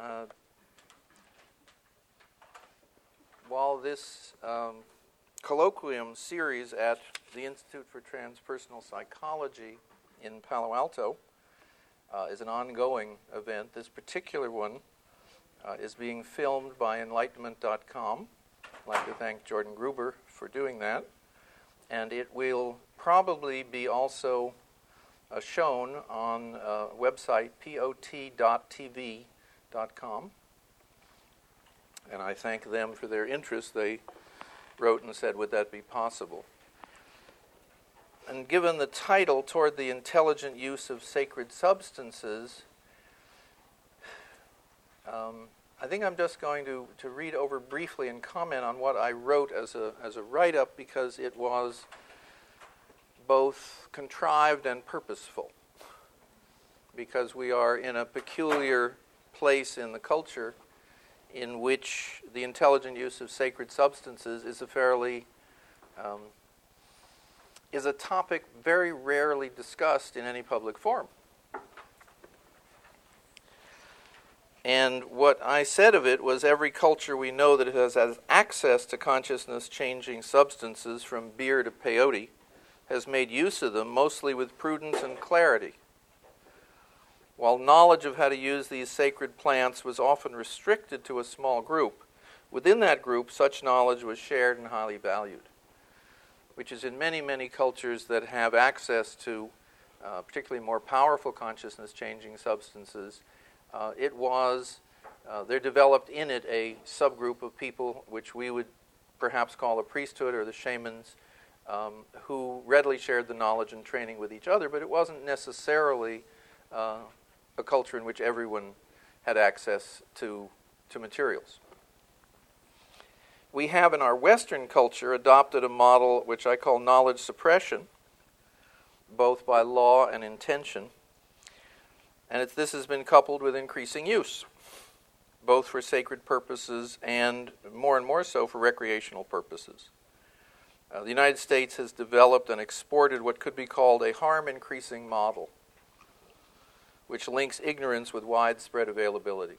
while this colloquium series at the Institute for Transpersonal Psychology in Palo Alto is an ongoing event, this particular one is being filmed by Enlightenment.com. I'd like to thank Jordan Gruber for doing that. And it will probably be also shown on website pot.tv.com. And I thank them for their interest. They wrote and said, would that be possible? And given the title, Toward the Intelligent Use of Sacred Substances, I think I'm just going to read over briefly and comment on what I wrote as a write-up, because it was both contrived and purposeful, because we are in a peculiar place in the culture in which the intelligent use of sacred substances is a topic very rarely discussed in any public forum. And what I said of it was every culture we know that has access to consciousness-changing substances, from beer to peyote, has made use of them, mostly with prudence and clarity. While knowledge of how to use these sacred plants was often restricted to a small group, within that group such knowledge was shared and highly valued, which is in many, many cultures that have access to particularly more powerful consciousness-changing substances. There developed in it a subgroup of people which we would perhaps call a priesthood or the shamans, who readily shared the knowledge and training with each other, but it wasn't necessarily a culture in which everyone had access to materials. We have in our Western culture adopted a model which I call knowledge suppression, both by law and intention. And this has been coupled with increasing use, both for sacred purposes and more so for recreational purposes. The United States has developed and exported what could be called a harm-increasing model, which links ignorance with widespread availability.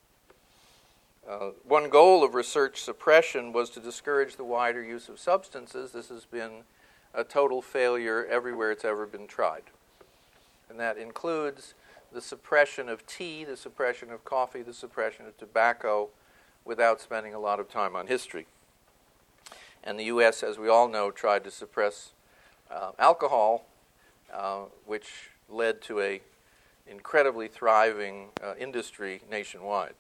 One goal of research suppression was to discourage the wider use of substances. This has been a total failure everywhere it's ever been tried. And that includes the suppression of tea, the suppression of coffee, the suppression of tobacco, without spending a lot of time on history. And the U.S., as we all know, tried to suppress alcohol, which led to an incredibly thriving industry nationwide.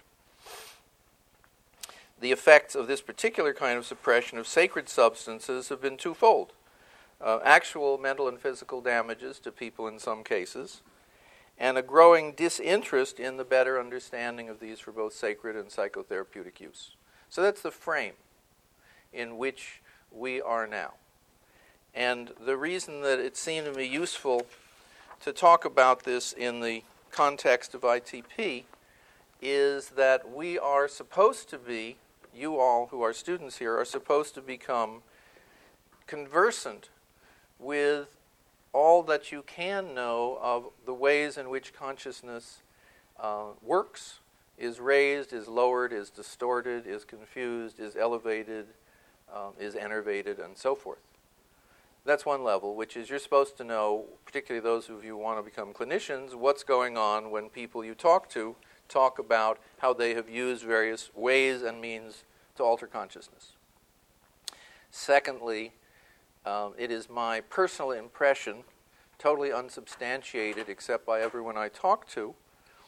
The effects of this particular kind of suppression of sacred substances have been twofold. Actual mental and physical damages to people in some cases, and a growing disinterest in the better understanding of these for both sacred and psychotherapeutic use. So that's the frame in which we are now. And the reason that it seemed to me useful to talk about this in the context of ITP is that we are supposed to be, you all who are students here, are supposed to become conversant with all that you can know of the ways in which consciousness works, is raised, is lowered, is distorted, is confused, is elevated, is enervated, and so forth. That's one level, which is you're supposed to know, particularly those of you who want to become clinicians, what's going on when people you talk to talk about how they have used various ways and means to alter consciousness. Secondly, it is my personal impression, totally unsubstantiated except by everyone I talk to,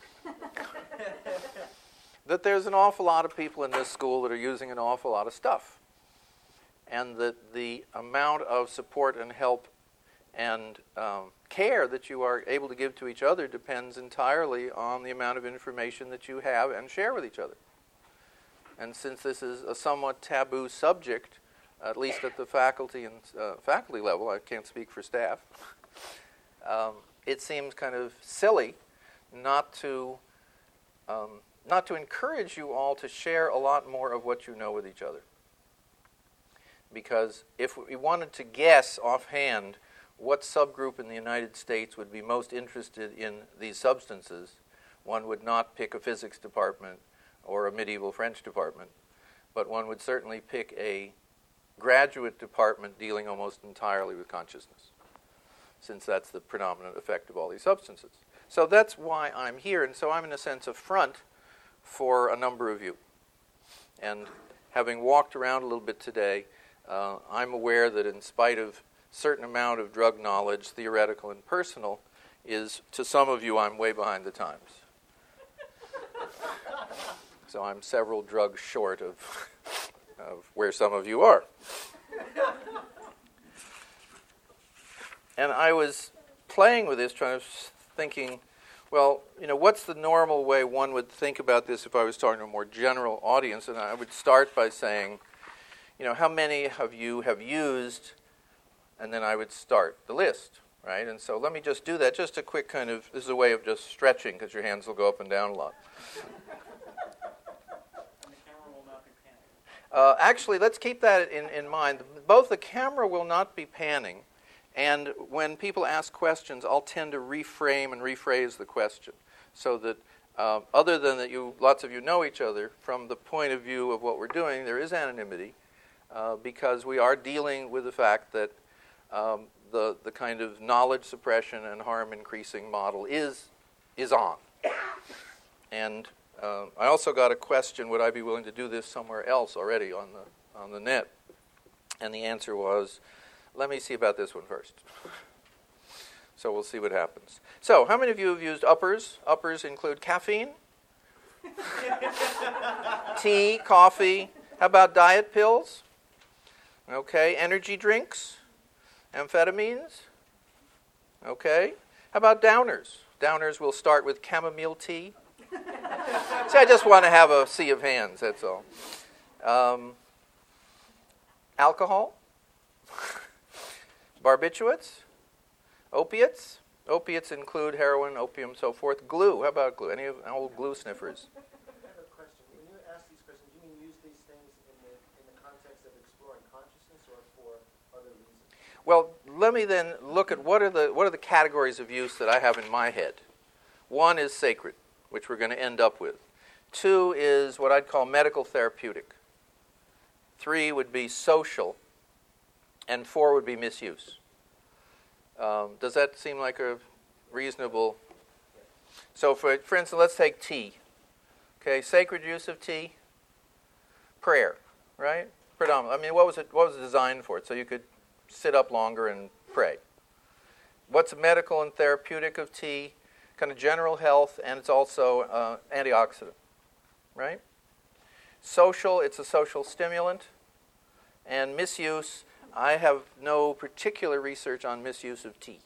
that there's an awful lot of people in this school that are using an awful lot of stuff. And that the amount of support and help and care that you are able to give to each other depends entirely on the amount of information that you have and share with each other. And since this is a somewhat taboo subject, at least at the faculty and faculty level, I can't speak for staff, it seems kind of silly not to encourage you all to share a lot more of what you know with each other. Because if we wanted to guess offhand what subgroup in the United States would be most interested in these substances, One would not pick a physics department or a medieval French department, but one would certainly pick a graduate department dealing almost entirely with consciousness, since that's the predominant effect of all these substances. So that's why I'm here, and so I'm in a sense a front for a number of you. And having walked around a little bit today, I'm aware that in spite of certain amount of drug knowledge, theoretical and personal, is, to some of you, I'm way behind the times. So I'm several drugs short of where some of you are. And I was playing with this, thinking, well, what's the normal way one would think about this if I was talking to a more general audience? And I would start by saying, how many of you have used, and then I would start the list, right? And so let me just do that, just a quick this is a way of just stretching, because your hands will go up and down a lot. Actually, let's keep that in mind. Both the camera will not be panning, and when people ask questions, I'll tend to reframe and rephrase the question, so that other than that lots of you know each other, from the point of view of what we're doing, there is anonymity, because we are dealing with the fact that the kind of knowledge suppression and harm increasing model is on. And I also got a question, would I be willing to do this somewhere else already on the net? And the answer was, let me see about this one first. So we'll see what happens. So how many of you have used uppers? Uppers include caffeine, tea, coffee. How about diet pills? Okay, energy drinks, amphetamines. Okay, how about downers? Downers will start with chamomile tea. See, I just want to have a sea of hands, that's all. Alcohol, barbiturates, opiates. Opiates include heroin, opium, so forth. Glue, how about glue? Any of old glue sniffers? I have a question. When you ask these questions, do you mean use these things in the context of exploring consciousness or for other reasons? Well, let me then look at what are the categories of use that I have in my head. One is sacred, which we're going to end up with. 2 is what I'd call medical therapeutic. 3 would be social. And 4 would be misuse. Does that seem like a reasonable? So for instance, let's take tea. Okay, sacred use of tea. Prayer, right? Predominant. I mean, what was it designed for? So you could sit up longer and pray. What's medical and therapeutic of tea? Kind of general health, and it's also antioxidant, right? Social, it's a social stimulant. And misuse, I have no particular research on misuse of tea.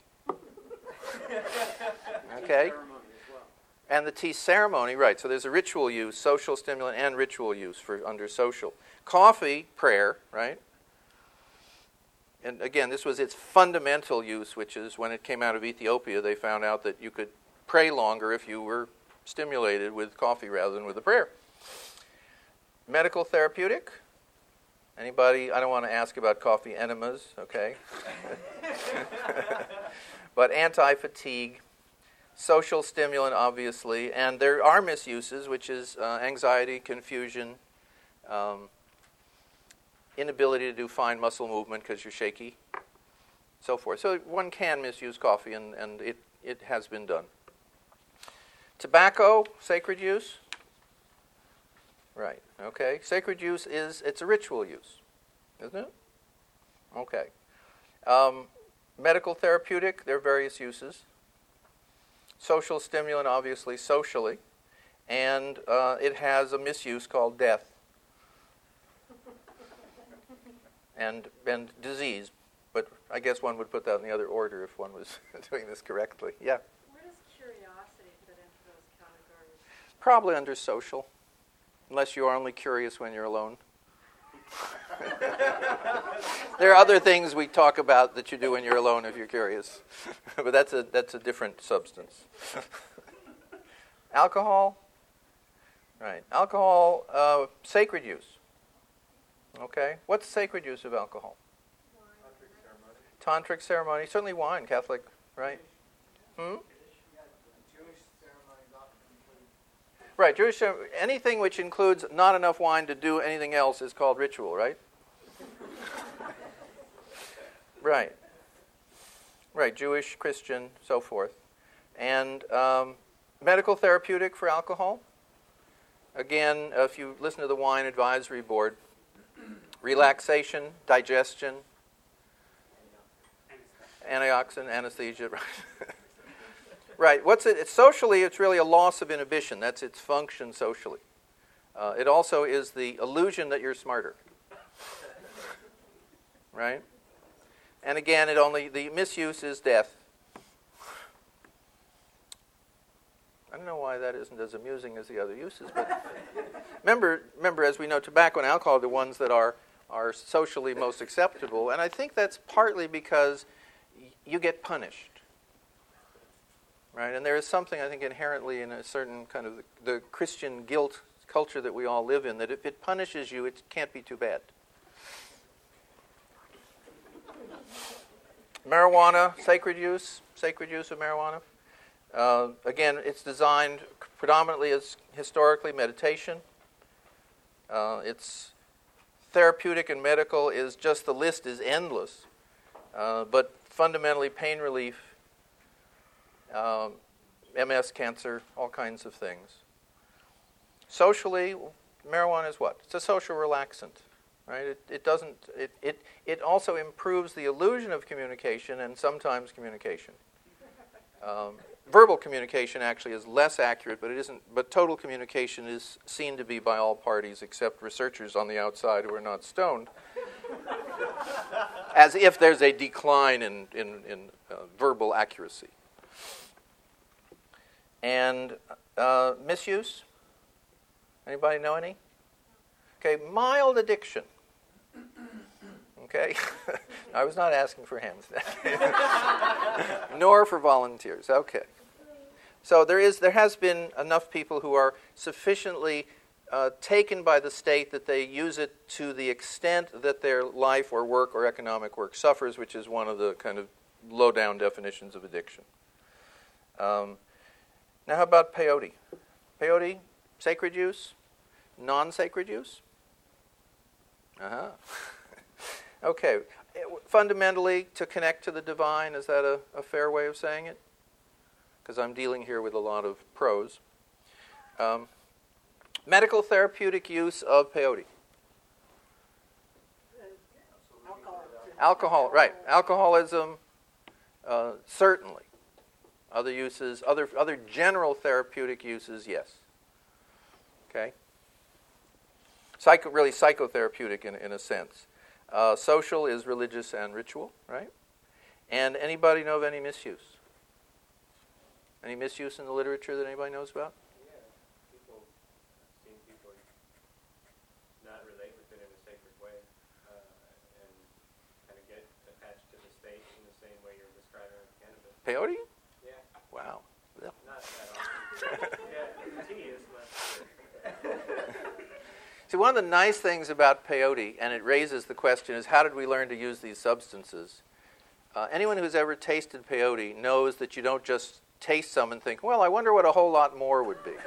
Okay? And the tea ceremony, right. So there's a ritual use, social stimulant, and ritual use for under social. Coffee, prayer, right? And again, this was its fundamental use, which is when it came out of Ethiopia, they found out that you could pray longer if you were stimulated with coffee rather than with a prayer. Medical therapeutic. Anybody? I don't want to ask about coffee enemas, okay? But anti-fatigue, social stimulant, obviously, and there are misuses, which is anxiety, confusion, inability to do fine muscle movement because you're shaky, so forth. So one can misuse coffee, and it has been done. Tobacco, sacred use? Right, okay. Sacred use it's a ritual use, isn't it? Okay. Medical therapeutic, there are various uses. Social stimulant, obviously, socially. And it has a misuse called death. And disease. But I guess one would put that in the other order if one was doing this correctly. Yeah? Where does curiosity fit into those categories? Probably under social. Unless you're only curious when you're alone. There are other things we talk about that you do when you're alone if you're curious. But that's a different substance. Alcohol. Right. Alcohol, sacred use. Okay. What's sacred use of alcohol? Tantric ceremony. Tantric ceremony. Certainly wine, Catholic, right? Jewish ceremonies often include Right, Jewish, anything which includes not enough wine to do anything else is called ritual, right? Right. Right, Jewish, Christian, so forth. And medical therapeutic for alcohol. Again, if you listen to the Wine Advisory Board, relaxation, digestion, antioxidant, anesthesia, right? Right. What's it? Socially, it's really a loss of inhibition. That's its function socially. It also is the illusion that you're smarter. Right? And again, the misuse is death. I don't know why that isn't as amusing as the other uses, but remember, as we know, tobacco and alcohol are the ones that are socially most acceptable, and I think that's partly because you get punished. Right? And there is something, I think, inherently in a certain kind of the Christian guilt culture that we all live in, that if it punishes you, it can't be too bad. Marijuana, sacred use of marijuana. Again, it's designed predominantly as historically meditation. It's therapeutic and medical is just, the list is endless. But fundamentally pain relief, MS, cancer, all kinds of things. Socially, marijuana is what? It's a social relaxant, right? It also improves the illusion of communication and sometimes communication. Verbal communication actually is less accurate, but it isn't. But total communication is seen to be by all parties except researchers on the outside who are not stoned, as if there's a decline in verbal accuracy. And misuse? Anybody know any? Okay, mild addiction. Okay? I was not asking for hands, nor for volunteers. Okay. So there has been enough people who are sufficiently taken by the state that they use it to the extent that their life or work or economic work suffers, which is one of the kind of low-down definitions of addiction. Now, how about peyote? Peyote, sacred use, non-sacred use? Uh-huh. Okay. Fundamentally, to connect to the divine, is that a fair way of saying it? Because I'm dealing here with a lot of pros. Medical therapeutic use of peyote. Alcohol, right. Alcoholism, certainly. Other uses, other general therapeutic uses, yes. Okay? Really psychotherapeutic in a sense. Social is religious and ritual, right? And anybody know of any misuse? Any misuse in the literature that anybody knows about? Yeah, I've seen people not relate with it in a sacred way and kind of get attached to the state in the same way you're describing with cannabis. Peyote? Yeah. Wow. Not that often. Yeah, tea is less. See, one of the nice things about peyote, and it raises the question, is how did we learn to use these substances? Anyone who's ever tasted peyote knows that you don't just taste some and think, well, I wonder what a whole lot more would be.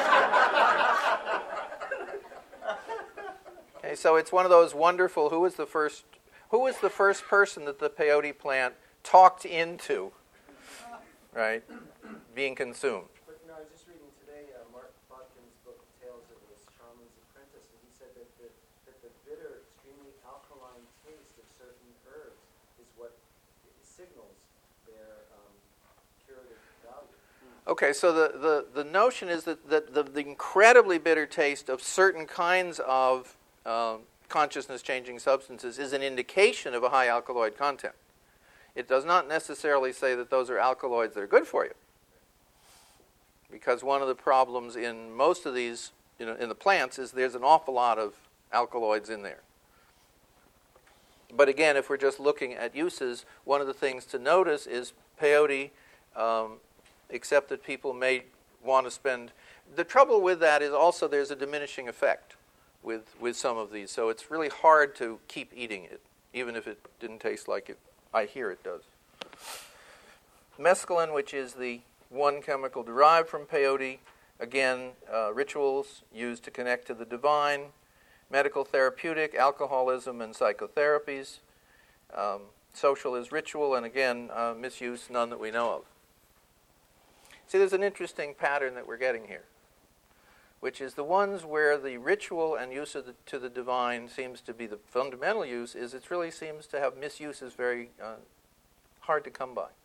Okay, so it's one of those wonderful, who was the first person that the peyote plant talked into, right, being consumed? But I was just reading today Mark Botkin's book, Tales of the Shaman's Apprentice, and he said that the bitter, extremely alkaline taste of certain herbs is what signals their curative value. Okay, so the notion is that the incredibly bitter taste of certain kinds of consciousness-changing substances is an indication of a high alkaloid content. It does not necessarily say that those are alkaloids that are good for you. Because one of the problems in most of these, in the plants, is there's an awful lot of alkaloids in there. But again, if we're just looking at uses, one of the things to notice is peyote, except that people may want to spend... The trouble with that is also there's a diminishing effect with some of these. So it's really hard to keep eating it, even if it didn't taste like it. I hear it does. Mescaline, which is the one chemical derived from peyote, again, rituals used to connect to the divine, medical therapeutic, alcoholism and psychotherapies. Social is ritual, and again, misuse, none that we know of. See, there's an interesting pattern that we're getting here, which is the ones where the ritual and use of to the divine seems to be the fundamental use, is it really seems to have misuse is very hard to come by.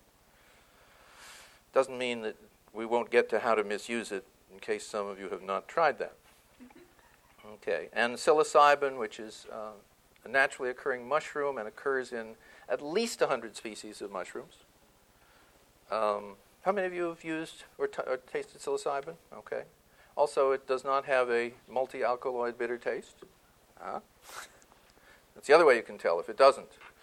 Doesn't mean that we won't get to how to misuse it, in case some of you have not tried that. Okay, and psilocybin, which is a naturally occurring mushroom and occurs in at least 100 species of mushrooms. How many of you have used or tasted psilocybin? Okay. Also, it does not have a multi-alkaloid bitter taste. That's the other way you can tell if it doesn't.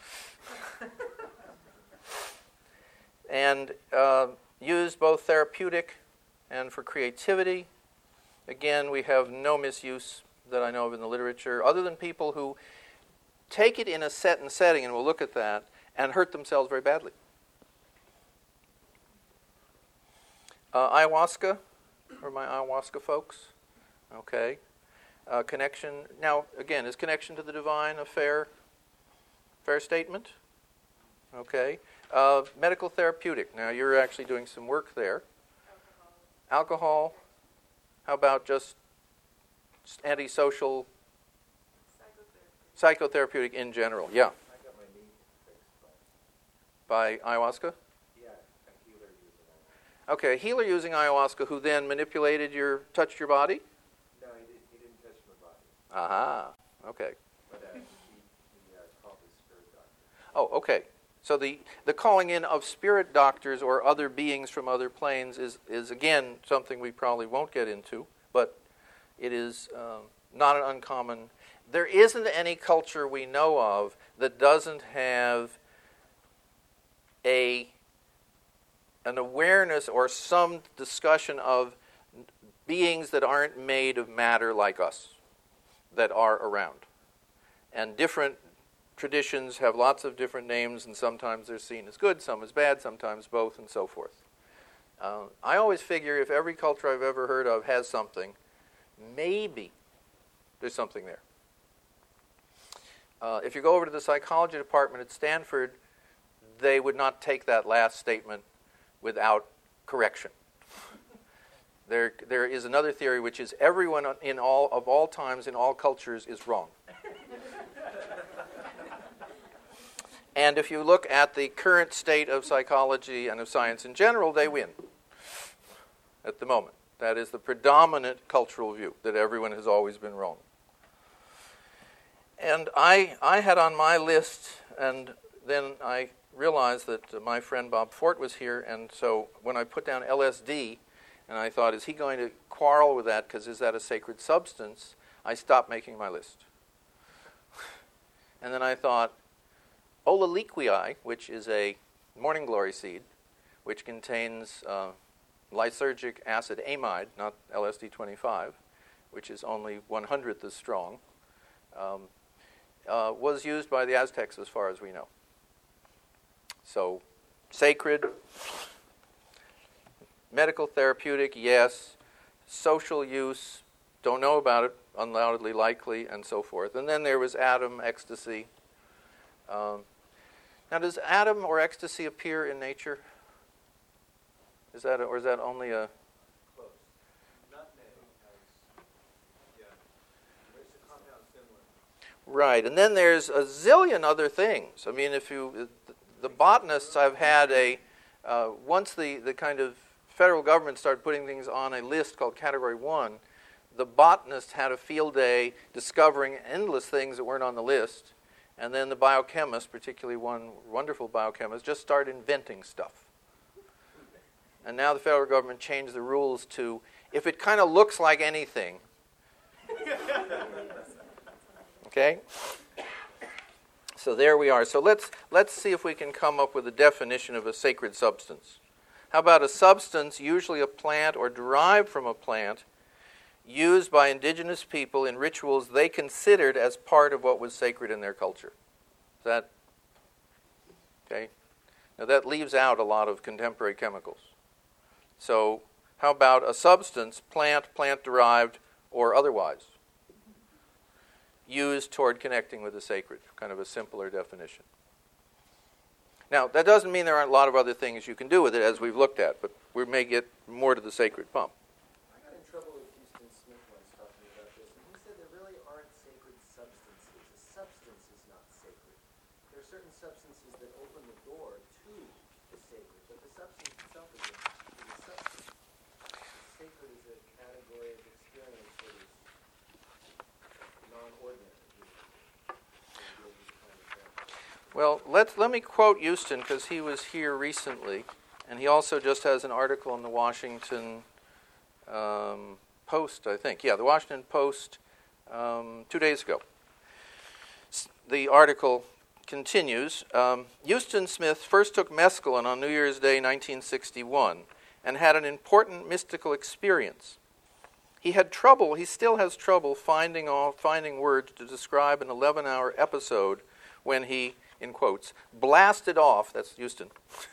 And used both therapeutic and for creativity. Again, we have no misuse that I know of in the literature, other than people who take it in a set and setting, and we'll look at that, and hurt themselves very badly. Ayahuasca, or my ayahuasca folks, okay. Connection, now again, is connection to the divine a fair statement? Okay. Medical therapeutic, now you're actually doing some work there. Alcohol, how about just antisocial, psychotherapeutic in general? Yeah. I got my knee fixed By ayahuasca? yeah, a healer using it. Okay, a healer using ayahuasca who then touched your body? No, he didn't touch my body, Aha, okay. but he called his spirit doctor. Oh, okay. So the calling in of spirit doctors or other beings from other planes is again something we probably won't get into, but it is not an uncommon. There isn't any culture we know of that doesn't have an awareness or some discussion of beings that aren't made of matter like us, that are around. And different traditions have lots of different names, and sometimes they're seen as good, some as bad, sometimes both, and so forth. I always figure if every culture I've ever heard of has something, maybe there's something there. If you go over to the psychology department at Stanford, they would not take that last statement without correction. There is another theory, which is everyone in all times, in all cultures, is wrong. And if you look at the current state of psychology and of science in general, they win at the moment. That is the predominant cultural view, that everyone has always been wrong. And I had on my list, and then I realized that my friend Bob Fort was here, and so when I put down LSD, and I thought, is he going to quarrel with that because is that a sacred substance? I stopped making my list. And then I thought, Olaliquii, which is a morning glory seed, which contains lysergic acid amide, not LSD-25, which is only 1/100th as strong, was used by the Aztecs as far as we know. So, sacred, medical therapeutic, yes. Social use, don't know about it, undoubtedly likely, and so forth. And then there was Adam, ecstasy. Now, does Adam or ecstasy appear in nature? Is that only a... Close. Not name. Yeah. It's a compound similar. Right, and then there's a zillion other things. I mean, the botanists I've had once the kind of federal government started putting things on a list called Category 1, the botanists had a field day discovering endless things that weren't on the list. And then the biochemists, particularly one wonderful biochemist, just started inventing stuff. And now the federal government changed the rules to, if it kind of looks like anything. Okay? So there we are. So let's see if we can come up with a definition of a sacred substance. How about a substance, usually a plant or derived from a plant, used by indigenous people in rituals they considered as part of what was sacred in their culture? Is that okay? Now that leaves out a lot of contemporary chemicals. So How about a substance, plant-derived, or otherwise, used toward connecting with the sacred? Kind of a simpler definition. Now, that doesn't mean there aren't a lot of other things you can do with it, as we've looked at, but we may get more to the sacred pump. I got in trouble with Houston Smith once talking about this, and he said there really aren't sacred substances. A substance is not sacred. There are certain substances that open the door to the sacred, but the substance itself is a substance. Sacred is a category of experience that is non-ordinary. Well, let me quote Houston, because he was here recently, and he also just has an article in the Washington Post, I think. Yeah, the Washington Post 2 days ago. The article continues. Houston Smith first took mescaline on New Year's Day 1961 and had an important mystical experience. He still has trouble finding words to describe an 11-hour episode when he, in quotes, blasted off, that's Houston,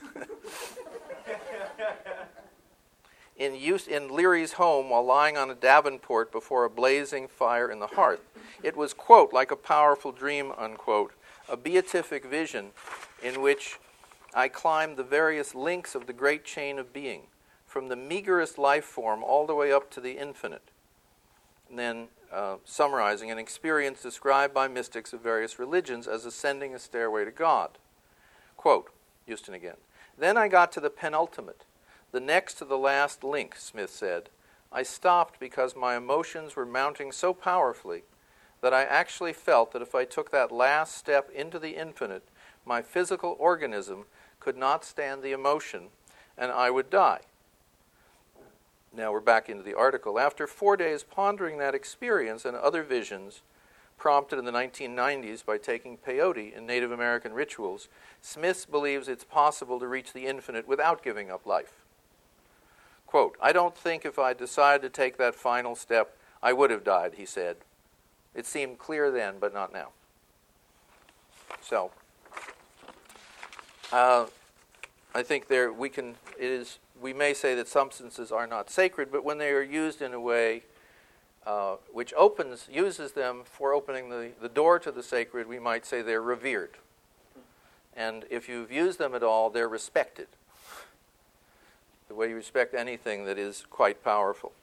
in Leary's home while lying on a davenport before a blazing fire in the hearth. It was, quote, like a powerful dream, unquote, a beatific vision in which I climbed the various links of the great chain of being, from the meagerest life form all the way up to the infinite. And then summarizing an experience described by mystics of various religions as ascending a stairway to God. Quote, Houston again, then I got to the penultimate, the next to the last link, Smith said. I stopped because my emotions were mounting so powerfully that I actually felt that if I took that last step into the infinite, my physical organism could not stand the emotion and I would die. Now we're back into the article. After 4 days pondering that experience and other visions, prompted in the 1990s by taking peyote in Native American rituals, Smith believes it's possible to reach the infinite without giving up life. Quote, I don't think if I decided to take that final step, I would have died, he said. It seemed clear then, but not now. So, I think we may say that substances are not sacred, but when they are used in a way which uses them for opening the door to the sacred, we might say they're revered. And if you've used them at all, they're respected. The way you respect anything that is quite powerful.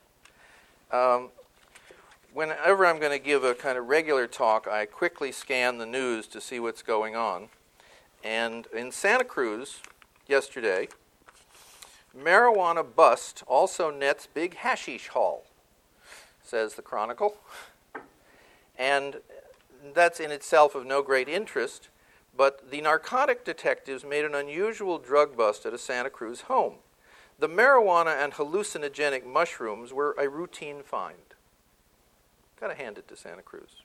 Whenever I'm going to give a kind of regular talk, I quickly scan the news to see what's going on. And in Santa Cruz yesterday, marijuana bust also nets big hashish haul, says the Chronicle. And that's in itself of no great interest, but the narcotic detectives made an unusual drug bust at a Santa Cruz home. The marijuana and hallucinogenic mushrooms were a routine find. Got to hand it to Santa Cruz.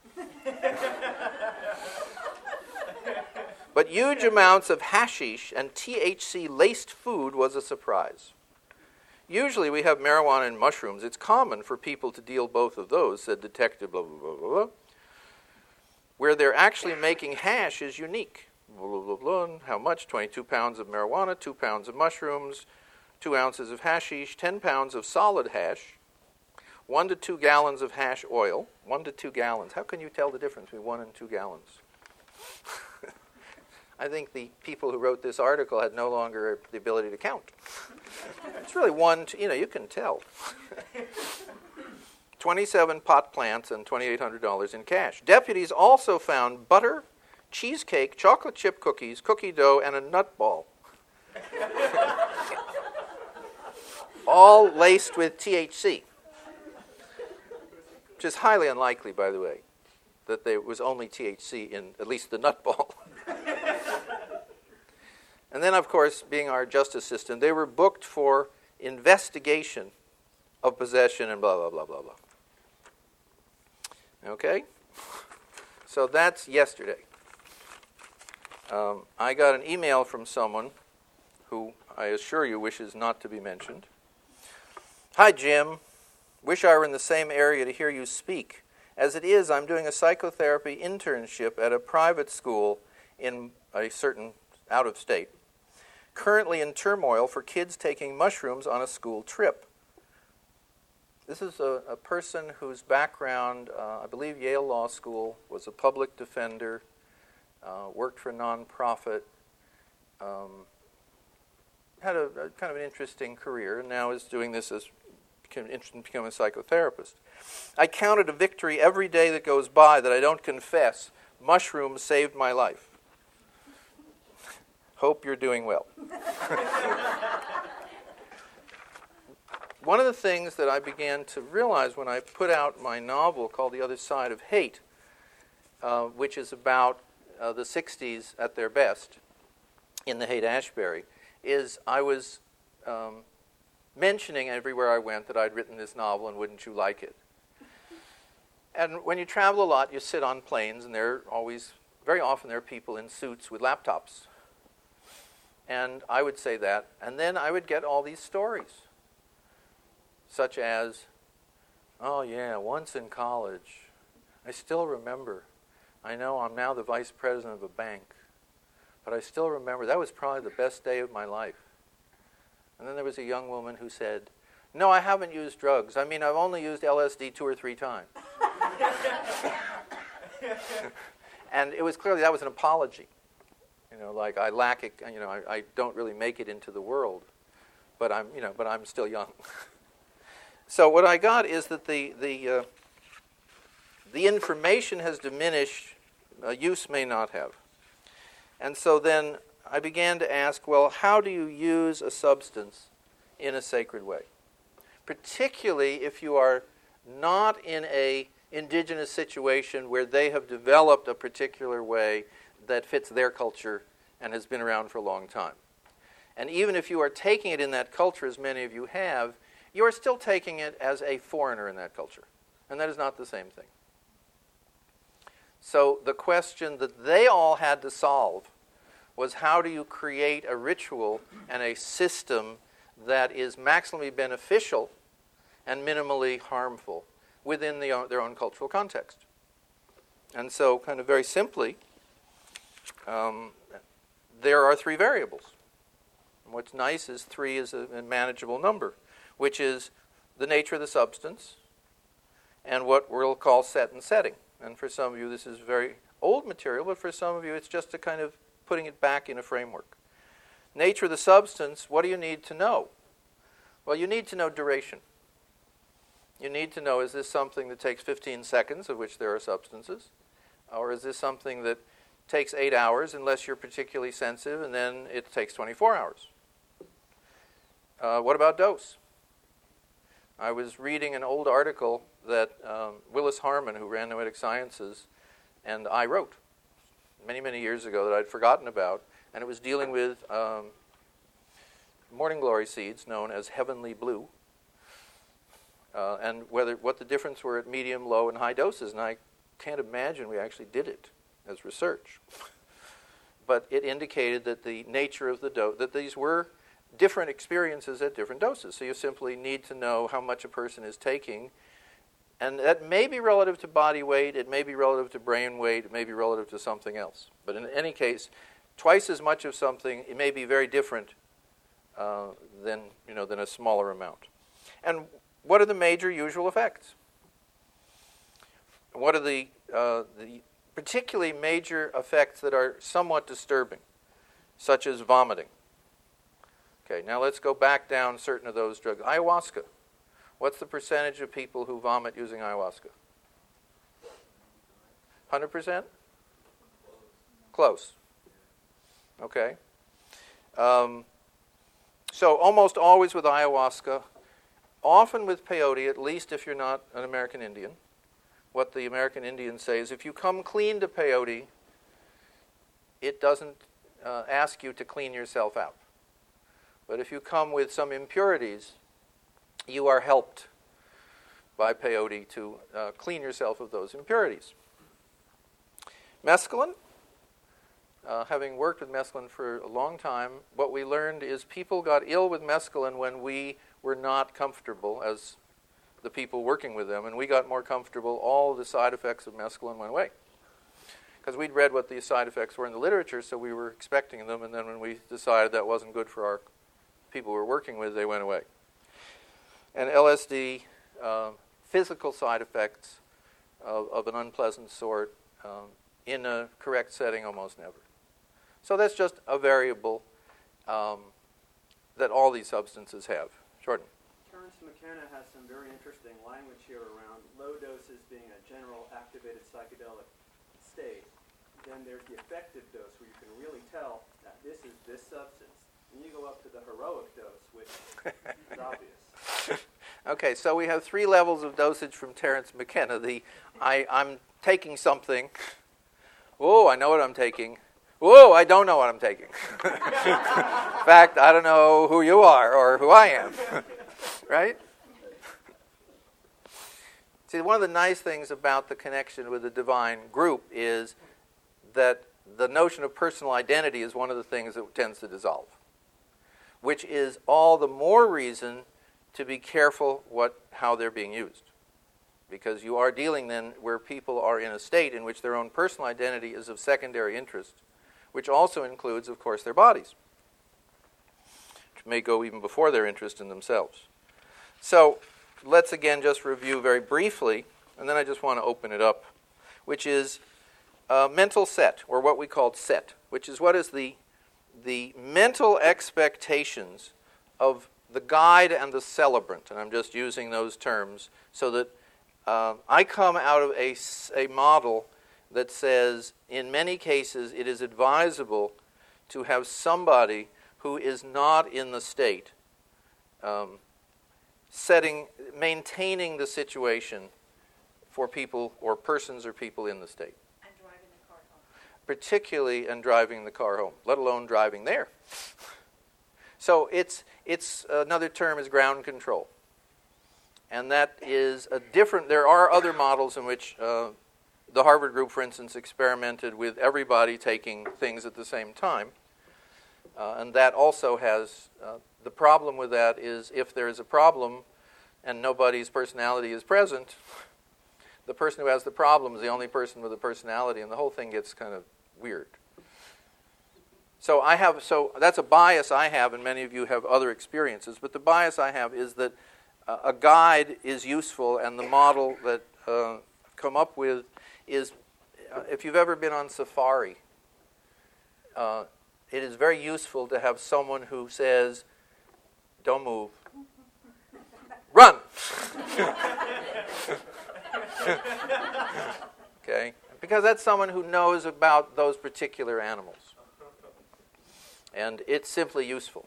But huge amounts of hashish and THC-laced food was a surprise. Usually we have marijuana and mushrooms. It's common for people to deal both of those, said Detective blah, blah, blah, blah, blah. Where they're actually making hash is unique. Blah, blah, blah, blah. How much? 22 pounds of marijuana, 2 pounds of mushrooms, 2 ounces of hashish, 10 pounds of solid hash, 1 to 2 gallons of hash oil. 1 to 2 gallons. How can you tell the difference between 1 and 2 gallons? I think the people who wrote this article had no longer the ability to count. It's really you can tell. 27 pot plants and $2,800 in cash. Deputies also found butter, cheesecake, chocolate chip cookies, cookie dough, and a nut ball. All laced with THC. Which is highly unlikely, by the way, that there was only THC in at least the nut ball. And then, of course, being our justice system, they were booked for investigation of possession and blah, blah, blah, blah, blah. Okay? So that's yesterday. I got an email from someone who I assure you wishes not to be mentioned. Hi, Jim. Wish I were in the same area to hear you speak. As it is, I'm doing a psychotherapy internship at a private school in a certain out-of-state. currently in turmoil for kids taking mushrooms on a school trip. This is a person whose background, I believe Yale Law School, was a public defender, worked for a nonprofit, had a kind of an interesting career, and now is doing this as interested in becoming a psychotherapist. I count it a victory every day that goes by that I don't confess mushrooms saved my life. Hope you're doing well. One of the things that I began to realize when I put out my novel called The Other Side of Hate, which is about the 60s at their best in the Haight-Ashbury, is I was mentioning everywhere I went that I'd written this novel and wouldn't you like it. And when you travel a lot, you sit on planes, and very often there are people in suits with laptops. And I would say that, and then I would get all these stories, such as, oh yeah, once in college, I still remember, I know I'm now the vice president of a bank, but I still remember that was probably the best day of my life. And then there was a young woman who said, no, I haven't used drugs. I mean, I've only used LSD 2 or 3 times. And it was clearly that was an apology. Like I lack it, I don't really make it into the world, but I'm still young. So what I got is that the information has diminished, use may not have. And so then I began to ask, well, how do you use a substance in a sacred way? Particularly if you are not in a indigenous situation where they have developed a particular way that fits their culture and has been around for a long time. And even if you are taking it in that culture, as many of you have, you are still taking it as a foreigner in that culture. And that is not the same thing. So the question that they all had to solve was, how do you create a ritual and a system that is maximally beneficial and minimally harmful within their own cultural context? And so, kind of very simply, there are 3 variables. And what's nice is 3 is a manageable number, which is the nature of the substance and what we'll call set and setting. And for some of you, this is very old material, but for some of you, it's just a kind of putting it back in a framework. Nature of the substance, what do you need to know? Well, you need to know duration. You need to know, is this something that takes 15 seconds, of which there are substances? Or is this something that takes 8 hours, unless you're particularly sensitive, and then it takes 24 hours? What about dose? I was reading an old article that Willis Harman, who ran Noetic Sciences, and I wrote many, many years ago that I'd forgotten about, and it was dealing with morning glory seeds known as heavenly blue, and what the difference were at medium, low, and high doses. And I can't imagine we actually did it as research. But it indicated that the nature of the dose, that these were different experiences at different doses. So you simply need to know how much a person is taking. And that may be relative to body weight, it may be relative to brain weight, it may be relative to something else. But in any case, twice as much of something, it may be very different than a smaller amount. And what are the major usual effects? What are the particularly major effects that are somewhat disturbing, such as vomiting? Okay, now let's go back down certain of those drugs. Ayahuasca. What's the percentage of people who vomit using ayahuasca? 100%? Close. Okay. So almost always with ayahuasca, often with peyote, at least if you're not an American Indian, what the American Indians say is, if you come clean to peyote, it doesn't ask you to clean yourself out. But if you come with some impurities, you are helped by peyote to clean yourself of those impurities. Mescaline, having worked with mescaline for a long time, what we learned is people got ill with mescaline when we were not comfortable as the people working with them, and we got more comfortable. All the side effects of mescaline went away. because we'd read what the side effects were in the literature, so we were expecting them, and then when we decided that wasn't good for our people we were working with, they went away. And LSD, physical side effects of an unpleasant sort, in a correct setting, almost never. So that's just a variable that all these substances have. Jordan. Terence McKenna has some very interesting language here around low doses being a general activated psychedelic state. Then there's the effective dose where you can really tell that this is this substance. And you go up to the heroic dose, which is obvious. Okay, so we have 3 levels of dosage from Terence McKenna. I'm taking something. Oh, I know what I'm taking. Whoa, I don't know what I'm taking. In fact, I don't know who you are or who I am. Right? See, one of the nice things about the connection with the divine group is that the notion of personal identity is one of the things that tends to dissolve, which is all the more reason to be careful how they're being used. Because you are dealing then where people are in a state in which their own personal identity is of secondary interest, which also includes, of course, their bodies, which may go even before their interest in themselves. So let's again just review very briefly, and then I just want to open it up, which is mental set, or what we called set, which is what is the mental expectations of the guide and the celebrant. And I'm just using those terms so that I come out of a model that says, in many cases, it is advisable to have somebody who is not in the state maintaining the situation for people or persons or people in the state. And driving the car home. Particularly in driving the car home, let alone driving there. So it's another term is ground control. And that is a different, there are other models in which the Harvard group, for instance, experimented with everybody taking things at the same time. And that also has, the problem with that is if there is a problem and nobody's personality is present, the person who has the problem is the only person with a personality, and the whole thing gets kind of weird. So that's a bias I have, and many of you have other experiences, but the bias I have is that a guide is useful, and the model that come up with is, if you've ever been on safari, it is very useful to have someone who says, don't move, run. Okay? Because that's someone who knows about those particular animals. And it's simply useful.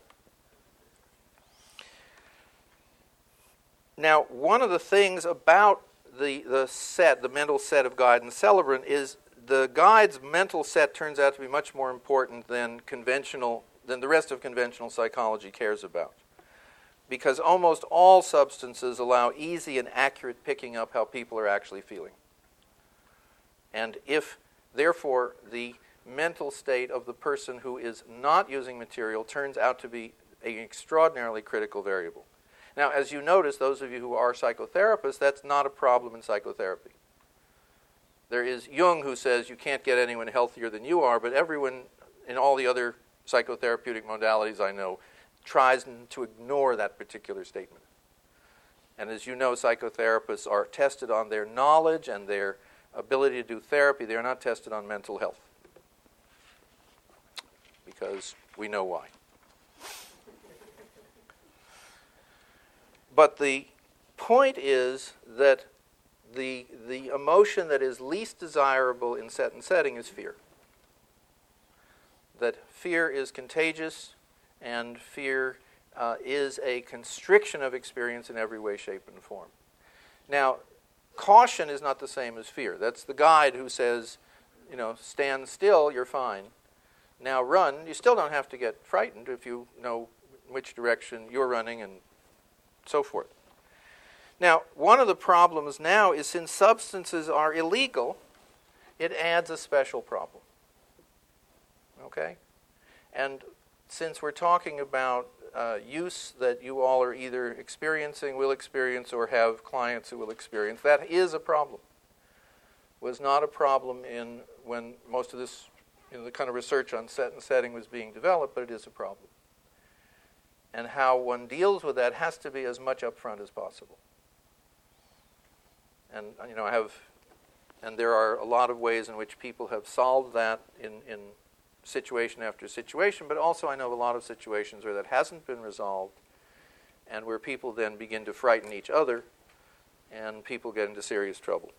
Now, one of the things about the mental set of guide and celebrant is the guide's mental set turns out to be much more important than the rest of conventional psychology cares about. Because almost all substances allow easy and accurate picking up how people are actually feeling. And if, therefore, the mental state of the person who is not using material turns out to be an extraordinarily critical variable. Now, as you notice, those of you who are psychotherapists, that's not a problem in psychotherapy. There is Jung who says you can't get anyone healthier than you are, but everyone in all the other psychotherapeutic modalities I know tries to ignore that particular statement. And as you know, psychotherapists are tested on their knowledge and their ability to do therapy. They are not tested on mental health, because we know why. But the point is that the emotion that is least desirable in set and setting is fear. That fear is contagious, and fear is a constriction of experience in every way, shape, and form. Now, caution is not the same as fear. That's the guide who says, stand still, you're fine. Now run. You still don't have to get frightened if you know which direction you're running and so forth. Now, one of the problems now is since substances are illegal, it adds a special problem. Okay? And since we're talking about use that you all are either experiencing, will experience, or have clients who will experience, that is a problem. was not a problem when most of this, the kind of research on set and setting was being developed, but it is a problem. And how one deals with that has to be as much upfront as possible. And and there are a lot of ways in which people have solved that in situation after situation, but also I know a lot of situations where that hasn't been resolved, and where people then begin to frighten each other, and people get into serious trouble.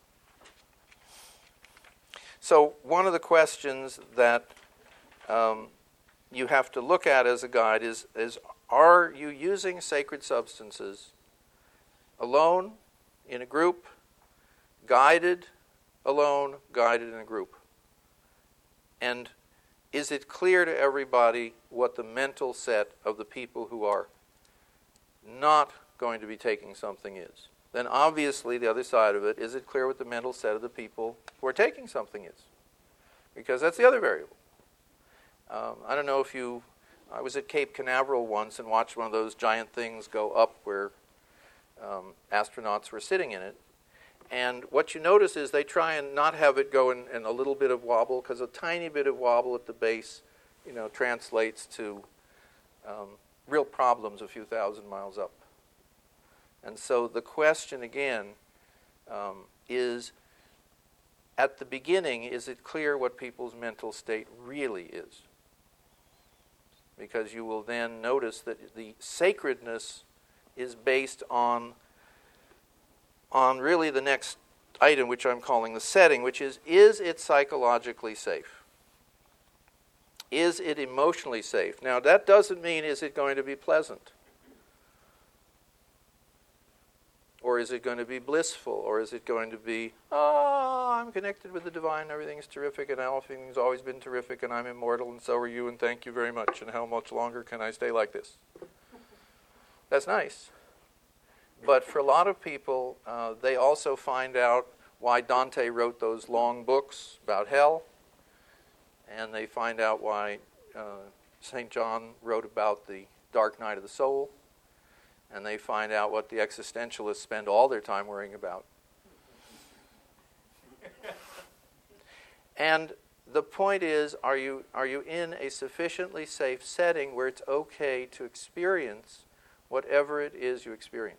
So one of the questions that you have to look at as a guide is are you using sacred substances alone, in a group, guided alone, guided in a group? And is it clear to everybody what the mental set of the people who are not going to be taking something is? Then obviously the other side of it, is it clear what the mental set of the people who are taking something is? Because that's the other variable. I don't know if I was at Cape Canaveral once and watched one of those giant things go up where astronauts were sitting in it. And what you notice is they try and not have it go in a little bit of wobble, because a tiny bit of wobble at the base, translates to real problems a few thousand miles up. And so the question again is, at the beginning, is it clear what people's mental state really is? Because you will then notice that the sacredness is based on really the next item, which I'm calling the setting, which is it psychologically safe? Is it emotionally safe? Now, that doesn't mean is it going to be pleasant? Or is it going to be blissful? Or is it going to be, I'm connected with the divine, everything's terrific, and everything's always been terrific, and I'm immortal, and so are you, and thank you very much, and how much longer can I stay like this? That's nice. But for a lot of people, they also find out why Dante wrote those long books about hell, and they find out why St. John wrote about the dark night of the soul, and they find out what the existentialists spend all their time worrying about. And the point is, are you in a sufficiently safe setting where it's okay to experience whatever it is you experience?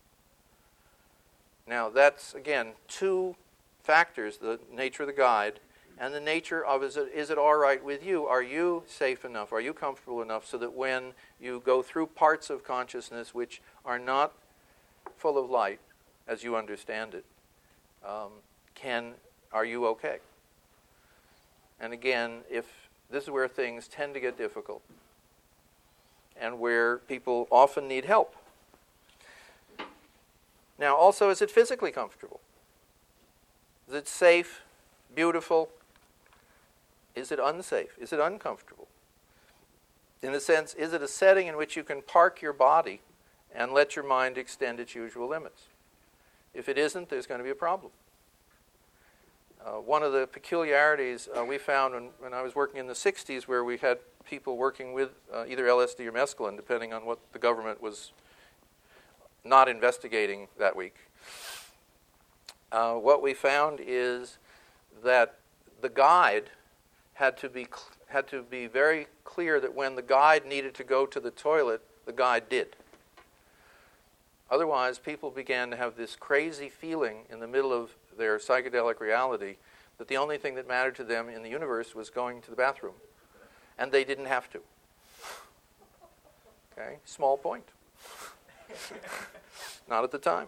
Now, that's, again, two factors, the nature of the guide and the nature of is it all right with you? Are you safe enough? Are you comfortable enough so that when you go through parts of consciousness which are not full of light, as you understand it, are you okay? And again, if this is where things tend to get difficult and where people often need help. Now, also, is it physically comfortable? Is it safe, beautiful? Is it unsafe? Is it uncomfortable? In a sense, is it a setting in which you can park your body and let your mind extend its usual limits? If it isn't, there's going to be a problem. One of the peculiarities we found when I was working in the 60s, where we had people working with either LSD or mescaline, depending on what the government was not investigating that week. What we found is that the guide had to be very clear that when the guide needed to go to the toilet, the guide did. Otherwise, people began to have this crazy feeling in the middle of their psychedelic reality that the only thing that mattered to them in the universe was going to the bathroom. And they didn't have to. Okay? Small point. Not at the time.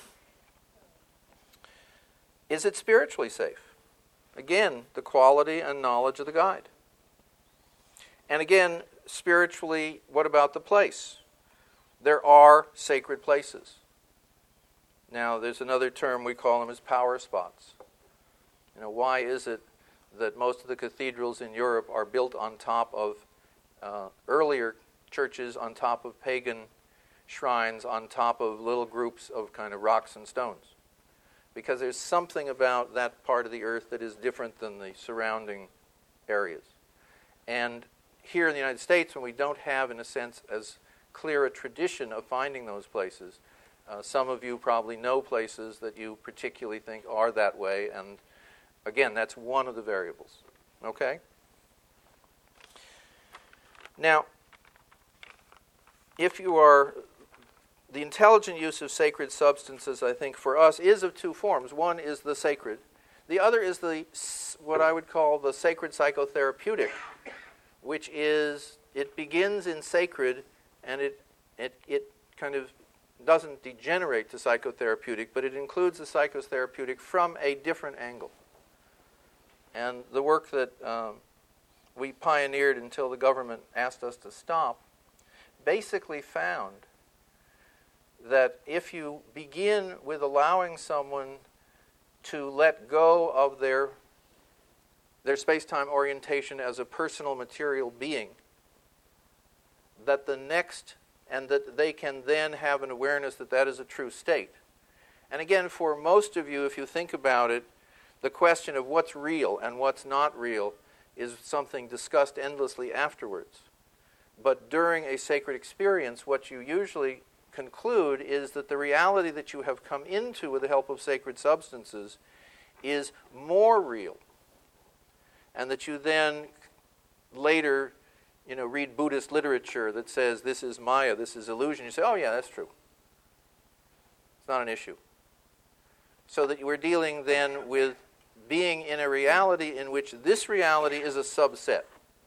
Is it spiritually safe? Again, the quality and knowledge of the guide. And again, spiritually, what about the place? There are sacred places. Now, there's another term we call them as power spots. Why is it that most of the cathedrals in Europe are built on top of earlier churches, on top of pagan shrines, on top of little groups of kind of rocks and stones? Because there's something about that part of the earth that is different than the surrounding areas. And here in the United States, when we don't have, in a sense, as clear a tradition of finding those places, Some of you probably know places that you particularly think are that way, and again, that's one of the variables. Okay? Now, if you are, the intelligent use of sacred substances, I think, for us, is of two forms. One is the sacred. The other is what I would call the sacred psychotherapeutic, which is, it begins in sacred, and it kind of doesn't degenerate to psychotherapeutic, but it includes the psychotherapeutic from a different angle. And the work that we pioneered until the government asked us to stop basically found that if you begin with allowing someone to let go of their space-time orientation as a personal material being, that they can then have an awareness that that is a true state. And again, for most of you, if you think about it, the question of what's real and what's not real is something discussed endlessly afterwards. But during a sacred experience, what you usually conclude is that the reality that you have come into with the help of sacred substances is more real. And that you then later, read Buddhist literature that says this is Maya, this is illusion. You say, oh yeah, that's true. It's not an issue. So that you are dealing then with being in a reality in which this reality is a subset.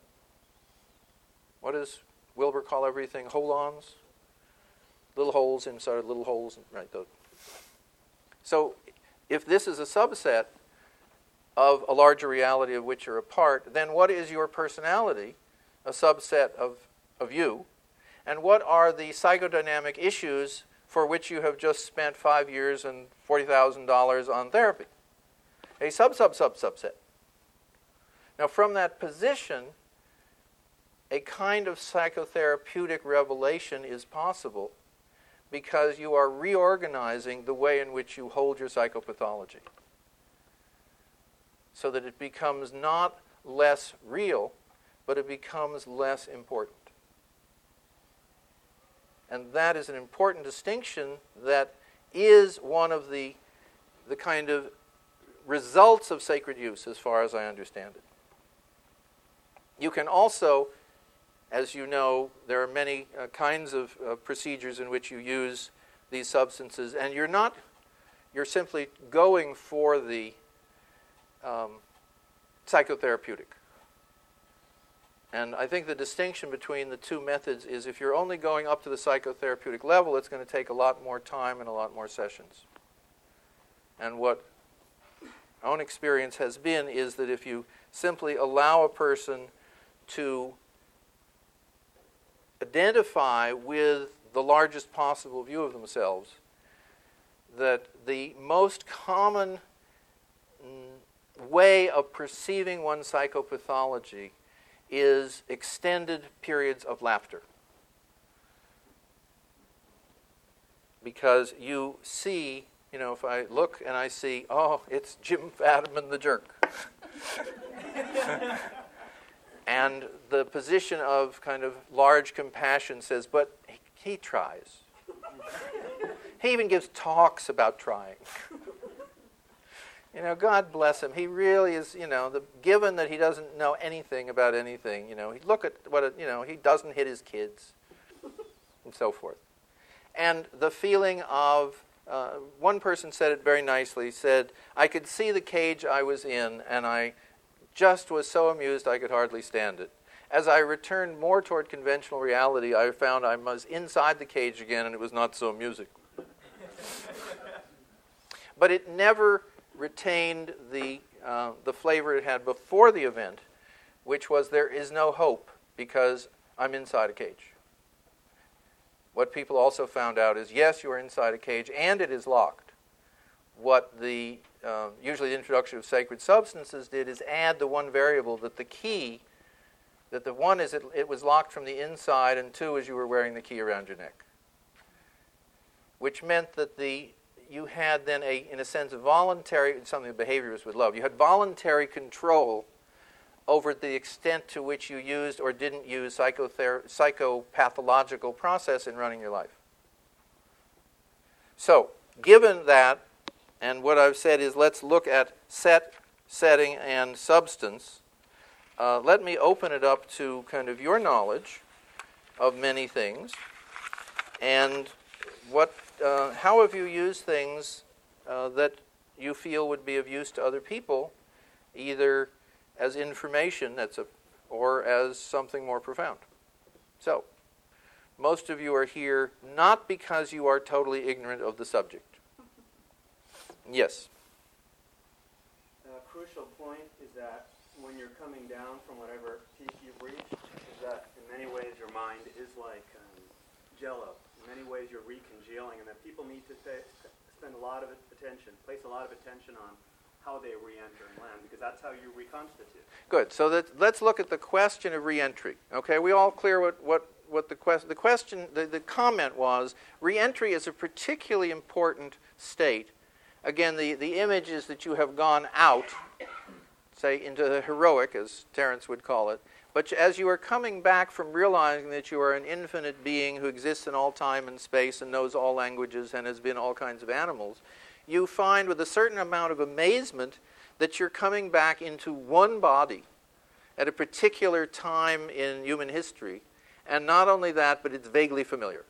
What does Wilber call everything? Holons? Little holes inside little holes. Right. Those. So if this is a subset of a larger reality of which you're a part, then what is your personality? A subset of you. And what are the psychodynamic issues for which you have just spent 5 years and $40,000 on therapy? A subset. Now, from that position, a kind of psychotherapeutic revelation is possible because you are reorganizing the way in which you hold your psychopathology so that it becomes not less real, but it becomes less important. And that is an important distinction that is one of the kind of results of sacred use, as far as I understand it. You can also, as you know, there are many kinds of procedures in which you use these substances, and you're simply going for the psychotherapeutic. And I think the distinction between the two methods is if you're only going up to the psychotherapeutic level, it's going to take a lot more time and a lot more sessions. And what our own experience has been is that if you simply allow a person to identify with the largest possible view of themselves, that the most common way of perceiving one's psychopathology is extended periods of laughter. Because you see, if I look and I see, oh, it's Jim Fadiman the jerk. And the position of kind of large compassion says, but he tries. He even gives talks about trying. God bless him. He really is, given that he doesn't know anything about anything, look at what, he doesn't hit his kids, and so forth. And the feeling of, one person said it very nicely, said, I could see the cage I was in, and I just was so amused I could hardly stand it. As I returned more toward conventional reality, I found I was inside the cage again, and it was not so amusing. But it never retained the flavor it had before the event, which was there is no hope because I'm inside a cage. What people also found out is, yes, you are inside a cage and it is locked. What usually the introduction of sacred substances did is add the one variable that the key, that the one is it was locked from the inside, and two is you were wearing the key around your neck. Which meant that you had then in a sense, voluntary, something that behaviorists would love. You had voluntary control over the extent to which you used or didn't use psychopathological process in running your life. So, given that, and what I've said is let's look at set, setting, and substance, let me open it up to kind of your knowledge of many things, and how have you used things that you feel would be of use to other people, either as information or as something more profound. So, most of you are here not because you are totally ignorant of the subject. Yes? A crucial point is that when you're coming down from whatever peak you've reached, is that in many ways your mind is like Jell-O. In many ways you're recongealing, and that people need to spend a lot of attention, place a lot of attention on how they re-enter and land, because that's how you reconstitute. Good. So let's look at the question of re-entry. Okay, we all clear what the comment was. Re-entry is a particularly important state. Again, the image is that you have gone out, say, into the heroic, as Terence would call it. But as you are coming back from realizing that you are an infinite being who exists in all time and space and knows all languages and has been all kinds of animals, you find with a certain amount of amazement that you're coming back into one body at a particular time in human history. And not only that, but it's vaguely familiar.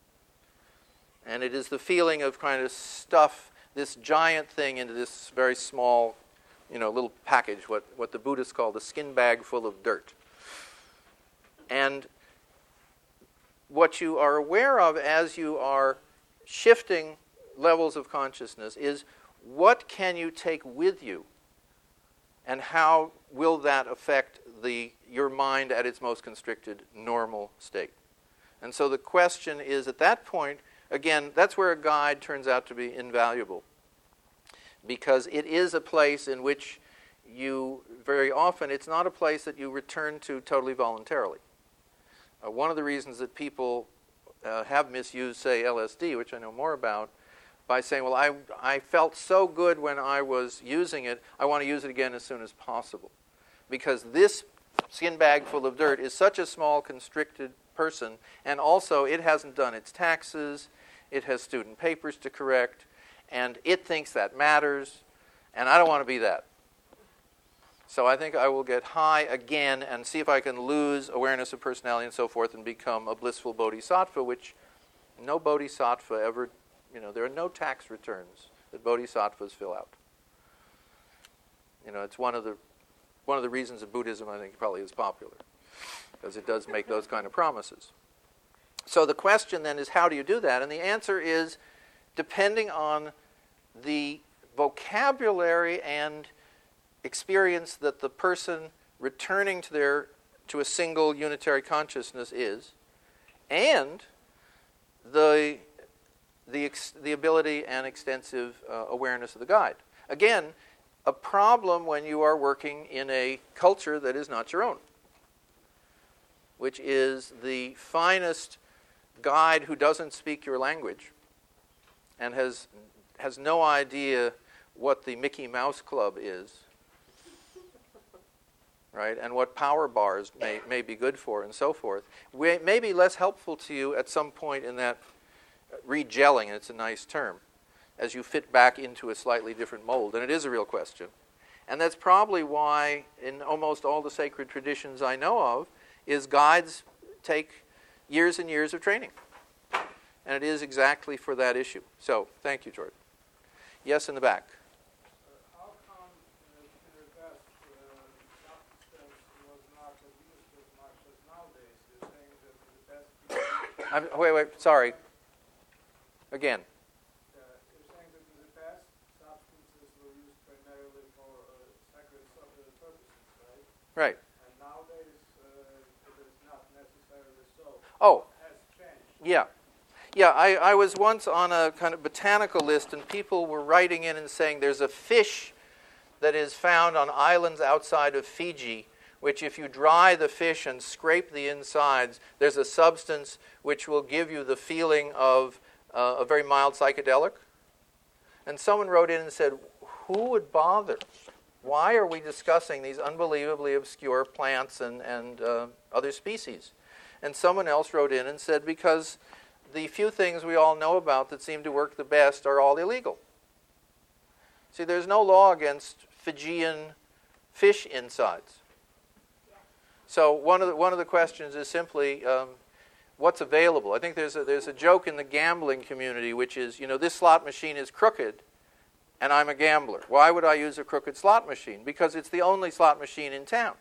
And it is the feeling of kind of stuff this giant thing into this very small, little package, what the Buddhists call the skin bag full of dirt. And what you are aware of as you are shifting levels of consciousness is what can you take with you, and how will that affect your mind at its most constricted normal state. And so the question is, at that point, again, that's where a guide turns out to be invaluable, because it is a place in which you, very often, it's not a place that you return to totally voluntarily. One of the reasons that people have misused, say, LSD, which I know more about, by saying, well, I felt so good when I was using it, I want to use it again as soon as possible. Because this skin bag full of dirt is such a small, constricted person, and also it hasn't done its taxes, it has student papers to correct, and it thinks that matters, and I don't want to be that. So I think I will get high again and see if I can lose awareness of personality and so forth and become a blissful bodhisattva, which no bodhisattva ever, there are no tax returns that bodhisattvas fill out. It's one of the reasons that Buddhism, I think, probably is popular, because it does make those kind of promises. So the question then is, how do you do that? And the answer is, depending on the vocabulary and experience that the person returning to a single unitary consciousness is, and the ability and extensive awareness of the guide. Again, a problem when you are working in a culture that is not your own, which is the finest guide who doesn't speak your language and has no idea what the Mickey Mouse Club is, right, and what power bars may be good for, and so forth, may be less helpful to you at some point in that regelling, and it's a nice term, as you fit back into a slightly different mold. And it is a real question. And that's probably why in almost all the sacred traditions I know of, is guides take years and years of training. And it is exactly for that issue. So, thank you, Jordan. Yes, in the back. How come in the past substance was not abused as much as nowadays? You're saying that in the past... Wait, sorry. Again. You're saying that in the past substances were used primarily for sacred purposes, right? Right. And nowadays it is not necessarily so. Oh. What has changed? Yeah. Yeah, I was once on a kind of botanical list, and people were writing in and saying there's a fish that is found on islands outside of Fiji, which if you dry the fish and scrape the insides, there's a substance which will give you the feeling of a very mild psychedelic. And someone wrote in and said, who would bother? Why are we discussing these unbelievably obscure plants and other species? And someone else wrote in and said, because the few things we all know about that seem to work the best are all illegal. See, there's no law against Fijian fish insides. So one of the questions is simply what's available. I think there's a joke in the gambling community, which is, this slot machine is crooked, and I'm a gambler. Why would I use a crooked slot machine? Because it's the only slot machine in town.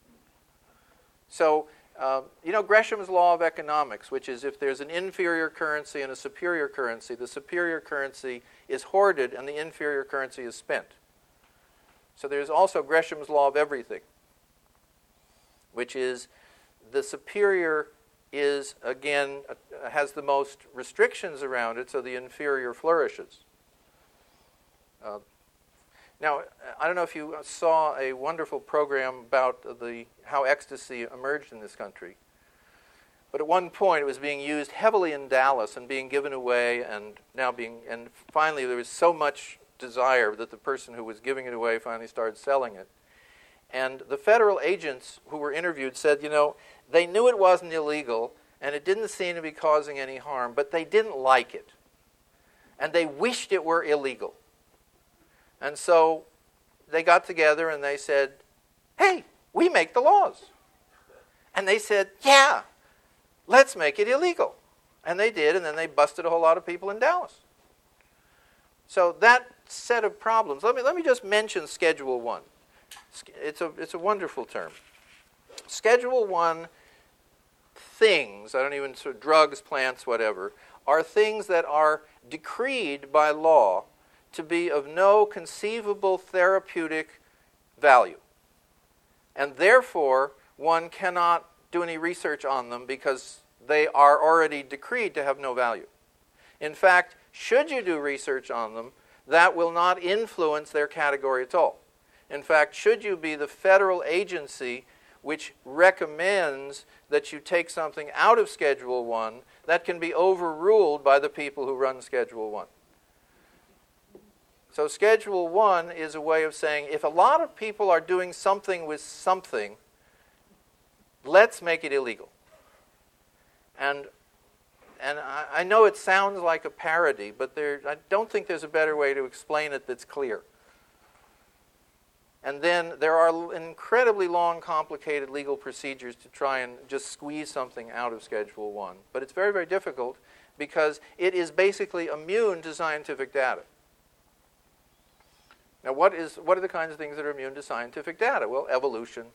So, Gresham's law of economics, which is if there's an inferior currency and a superior currency, the superior currency is hoarded and the inferior currency is spent. So there's also Gresham's law of everything, which is the superior is, again, has the most restrictions around it, so the inferior flourishes. Now, I don't know if you saw a wonderful program about how ecstasy emerged in this country. But at one point, it was being used heavily in Dallas and being given away, and finally there was so much desire that the person who was giving it away finally started selling it. And the federal agents who were interviewed said, they knew it wasn't illegal, and it didn't seem to be causing any harm, but they didn't like it. And they wished it were illegal. And so they got together and they said, hey, we make the laws. And they said, yeah, let's make it illegal. And they did, and then they busted a whole lot of people in Dallas. So that set of problems, let me just mention Schedule 1. It's a wonderful term. Schedule 1 things, drugs, plants, whatever, are things that are decreed by law to be of no conceivable therapeutic value. And therefore, one cannot do any research on them because they are already decreed to have no value. In fact, should you do research on them, that will not influence their category at all. In fact, should you be the federal agency which recommends that you take something out of Schedule 1, that can be overruled by the people who run Schedule 1. So Schedule 1 is a way of saying, if a lot of people are doing something with something, let's make it illegal. And I know it sounds like a parody, but I don't think there's a better way to explain it that's clear. And then there are incredibly long, complicated legal procedures to try and just squeeze something out of Schedule 1. But it's very, very difficult because it is basically immune to scientific data. Now, what are the kinds of things that are immune to scientific data? Well, evolution,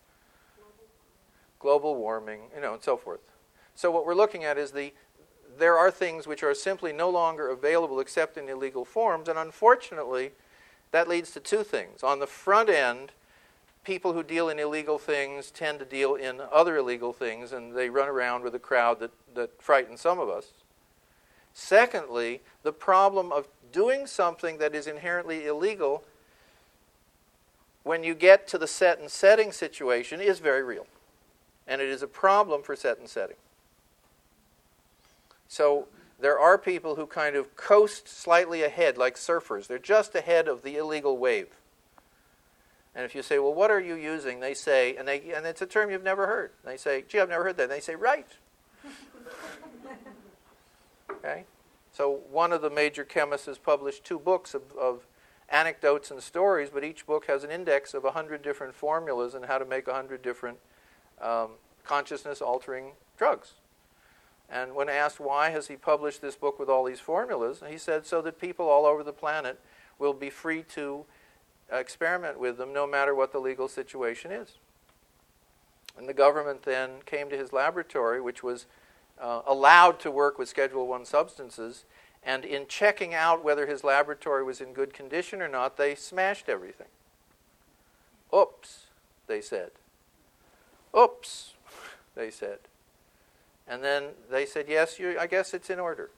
global warming, and so forth. So what we're looking at is there are things which are simply no longer available except in illegal forms, and unfortunately, that leads to two things. On the front end, people who deal in illegal things tend to deal in other illegal things, and they run around with a crowd that frightens some of us. Secondly, the problem of doing something that is inherently illegal when you get to the set and setting situation is very real. And it is a problem for set and setting. So there are people who kind of coast slightly ahead, like surfers. They're just ahead of the illegal wave. And if you say, well, what are you using? They say, and it's a term you've never heard. They say, gee, I've never heard that. And they say, right. Okay? So one of the major chemists has published 2 books of anecdotes and stories, but each book has an index of 100 different formulas and how to make 100 different consciousness-altering drugs. And when asked why has he published this book with all these formulas, he said so that people all over the planet will be free to experiment with them no matter what the legal situation is. And the government then came to his laboratory, which was allowed to work with Schedule 1 substances, and in checking out whether his laboratory was in good condition or not, they smashed everything. Oops, they said. Oops, they said. And then they said, yes, I guess it's in order.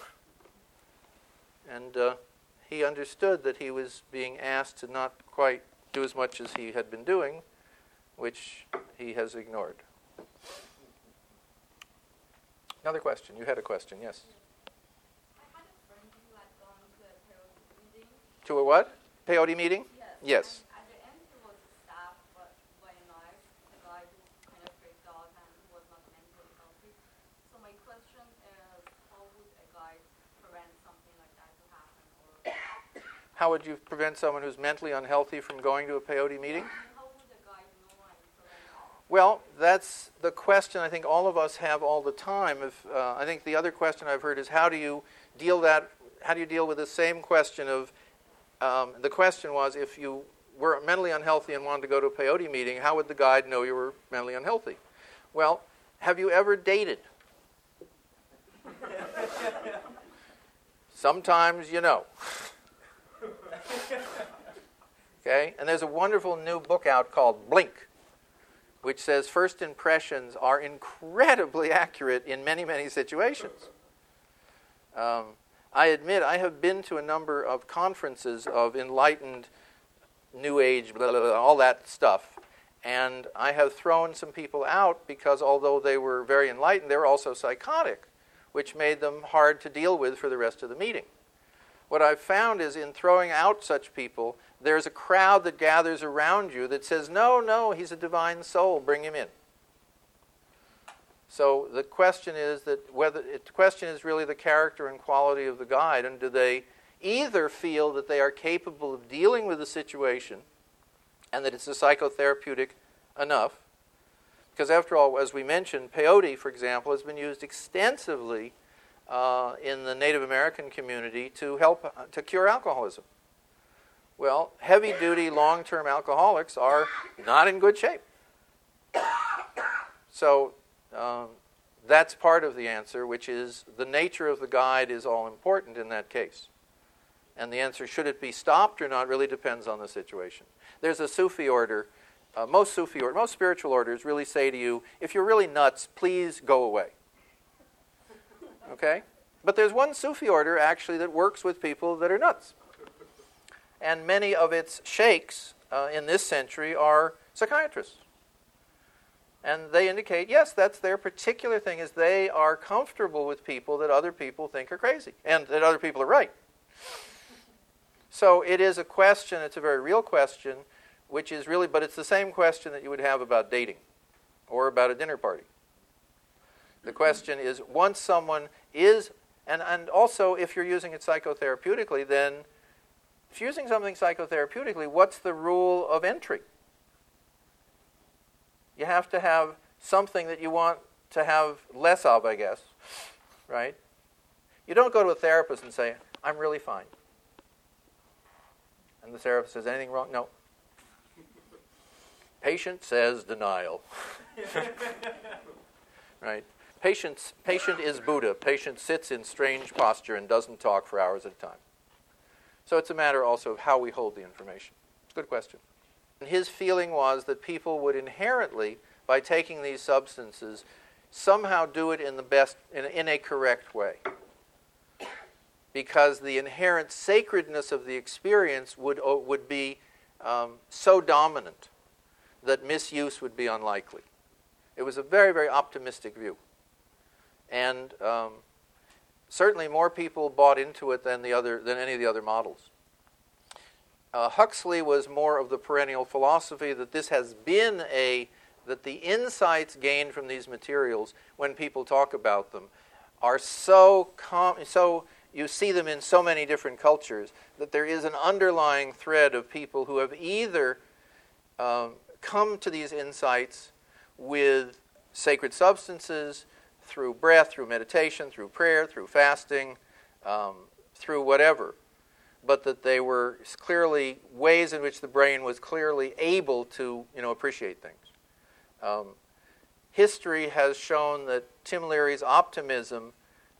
And he understood that he was being asked to not quite do as much as he had been doing, which he has ignored. Another question. You had a question, yes? I had a friend who had gone to a peyote meeting. To a what? Peyote meeting? Yes. And at the end, he was staff, but very nice. The guy who kind of freaked out and was not mentally healthy. So my question is, how How would you prevent someone who's mentally unhealthy from going to a peyote meeting? How would the guide know I'm Well, that's the question I think all of us have all the time. I think the other question I've heard is how do you deal with the same question of, the question was if you were mentally unhealthy and wanted to go to a peyote meeting, how would the guide know you were mentally unhealthy? Well, have you ever dated? Sometimes you know. Okay? And there's a wonderful new book out called Blink, which says first impressions are incredibly accurate in many, many situations. I admit I have been to a number of conferences of enlightened New Age, blah, blah, blah, all that stuff, and I have thrown some people out because although they were very enlightened, they were also psychotic, which made them hard to deal with for the rest of the meeting. What I've found is in throwing out such people, there's a crowd that gathers around you that says, no, he's a divine soul, bring him in. So the question is really the character and quality of the guide, and do they either feel that they are capable of dealing with the situation and that it's a psychotherapeutic enough, because after all, as we mentioned, peyote, for example, has been used extensively in the Native American community to cure alcoholism. Well, heavy-duty, long-term alcoholics are not in good shape. So that's part of the answer, which is the nature of the guide is all important in that case. And the answer, should it be stopped or not, really depends on the situation. There's a Sufi order. Most spiritual orders really say to you, if you're really nuts, please go away. Okay? But there's one Sufi order, actually, that works with people that are nuts. And many of its sheikhs in this century are psychiatrists. And they indicate, yes, that's their particular thing, is they are comfortable with people that other people think are crazy, and that other people are right. So it is a question, it's a very real question, which is really, but it's the same question that you would have about dating or about a dinner party. The question is, once someone is, and also if you're using it psychotherapeutically, then if you're using something psychotherapeutically, what's the rule of entry? You have to have something that you want to have less of, I guess, right? You don't go to a therapist and say, I'm really fine. And the therapist says, anything wrong? No. Patient says denial. Right? Patient is Buddha. Patient sits in strange posture and doesn't talk for hours at a time. So it's a matter also of how we hold the information. It's a good question. And his feeling was that people would inherently, by taking these substances, somehow do it in a correct way. Because the inherent sacredness of the experience would be so dominant that misuse would be unlikely. It was a very, very optimistic view. And certainly more people bought into it than any of the other models. Huxley was more of the perennial philosophy that this has been that the insights gained from these materials, when people talk about them, are so you see them in so many different cultures, that there is an underlying thread of people who have either come to these insights with sacred substances, through breath, through meditation, through prayer, through fasting, through whatever, but that they were clearly ways in which the brain was clearly able to, appreciate things. History has shown that Tim Leary's optimism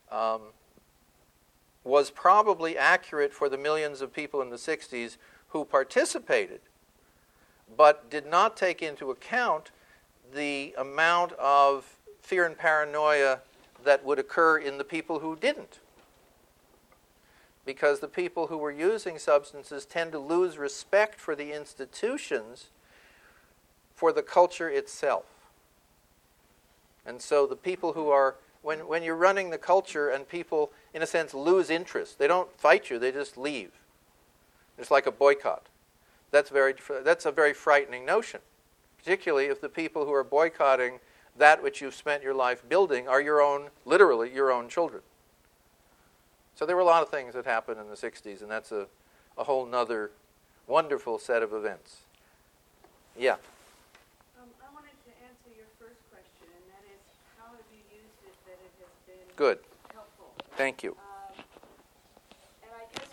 was probably accurate for the millions of people in the 60s who participated, but did not take into account the amount of fear and paranoia that would occur in the people who didn't. Because the people who were using substances tend to lose respect for the institutions, for the culture itself. And so the people who are, when you're running the culture and people, in a sense, lose interest, they don't fight you, they just leave. It's like a boycott. That's a very frightening notion, particularly if the people who are boycotting that which you've spent your life building are literally your own children. So there were a lot of things that happened in the 60s, and that's a a whole nother wonderful set of events. Yeah. I wanted to answer your first question, and that is, how have you used it that it has been Good. helpful? Thank you. And I guess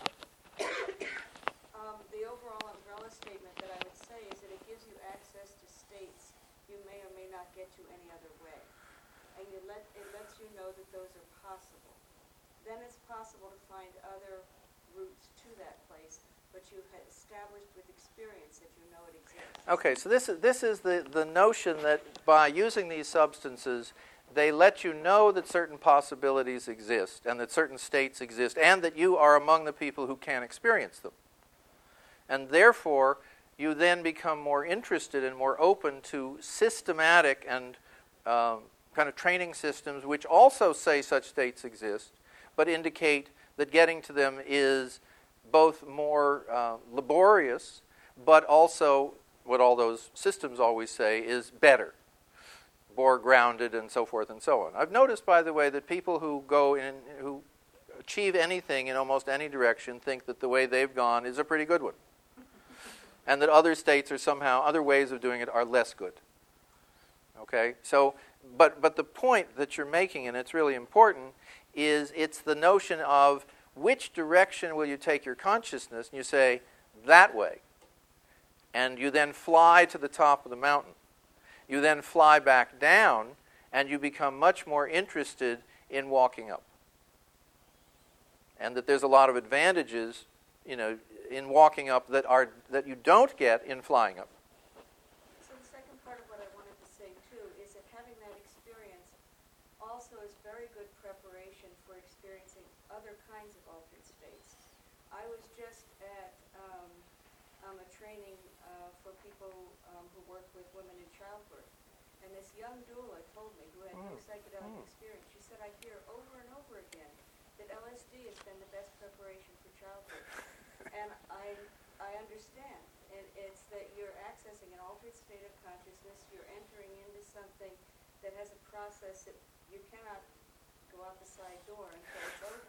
the overall umbrella statement that I would say is that it gives you access to states you may or may not get to any other way. And it lets you know that those are possible. Then it's possible to find other routes to that place, but you have established with experience that you know it exists. Okay, so this is the notion that by using these substances, they let you know that certain possibilities exist and that certain states exist and that you are among the people who can experience them. And therefore, you then become more interested and more open to systematic and kind of training systems which also say such states exist, but indicate that getting to them is both more laborious, but also, what all those systems always say, is better, more grounded, and so forth and so on. I've noticed, by the way, that people who who achieve anything in almost any direction think that the way they've gone is a pretty good one, and that other states are somehow, other ways of doing it are less good. Okay? So, but the point that you're making, and it's really important, is it's the notion of which direction will you take your consciousness, and you say, that way. And you then fly to the top of the mountain. You then fly back down, and you become much more interested in walking up. And that there's a lot of advantages, in walking up that you don't get in flying up. So the second part of what I wanted to say, too, is that having that experience also is very good preparation for experiencing other kinds of altered states. I was just at a training for people who work with women in childbirth, and this young doula told me, who had no psychedelic experience, she said, I hear over and over again that LSD has been the best preparation for childbirth. And I understand. It's that you're accessing an altered state of consciousness, you're entering into something that has a process that you cannot go out the side door until it's over.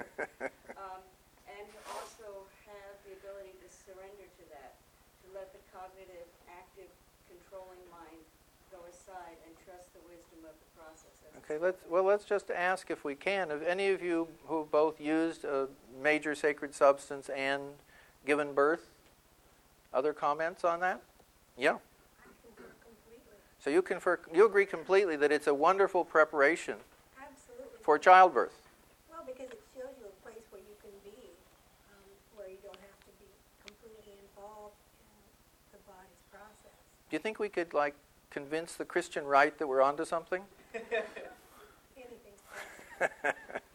And you also have the ability to surrender to that, to let the cognitive, active, controlling mind go aside and trust the wisdom of the process. Okay, let's just ask, if we can, have any of you who both used a major sacred substance and given birth, other comments on that? Yeah. Completely. So you agree completely that it's a wonderful preparation Absolutely. for childbirth. Well, because it shows you a place where you can be, where you don't have to be completely involved in the body's process. Do you think we could, convince the Christian right that we're onto something? Anything's possible.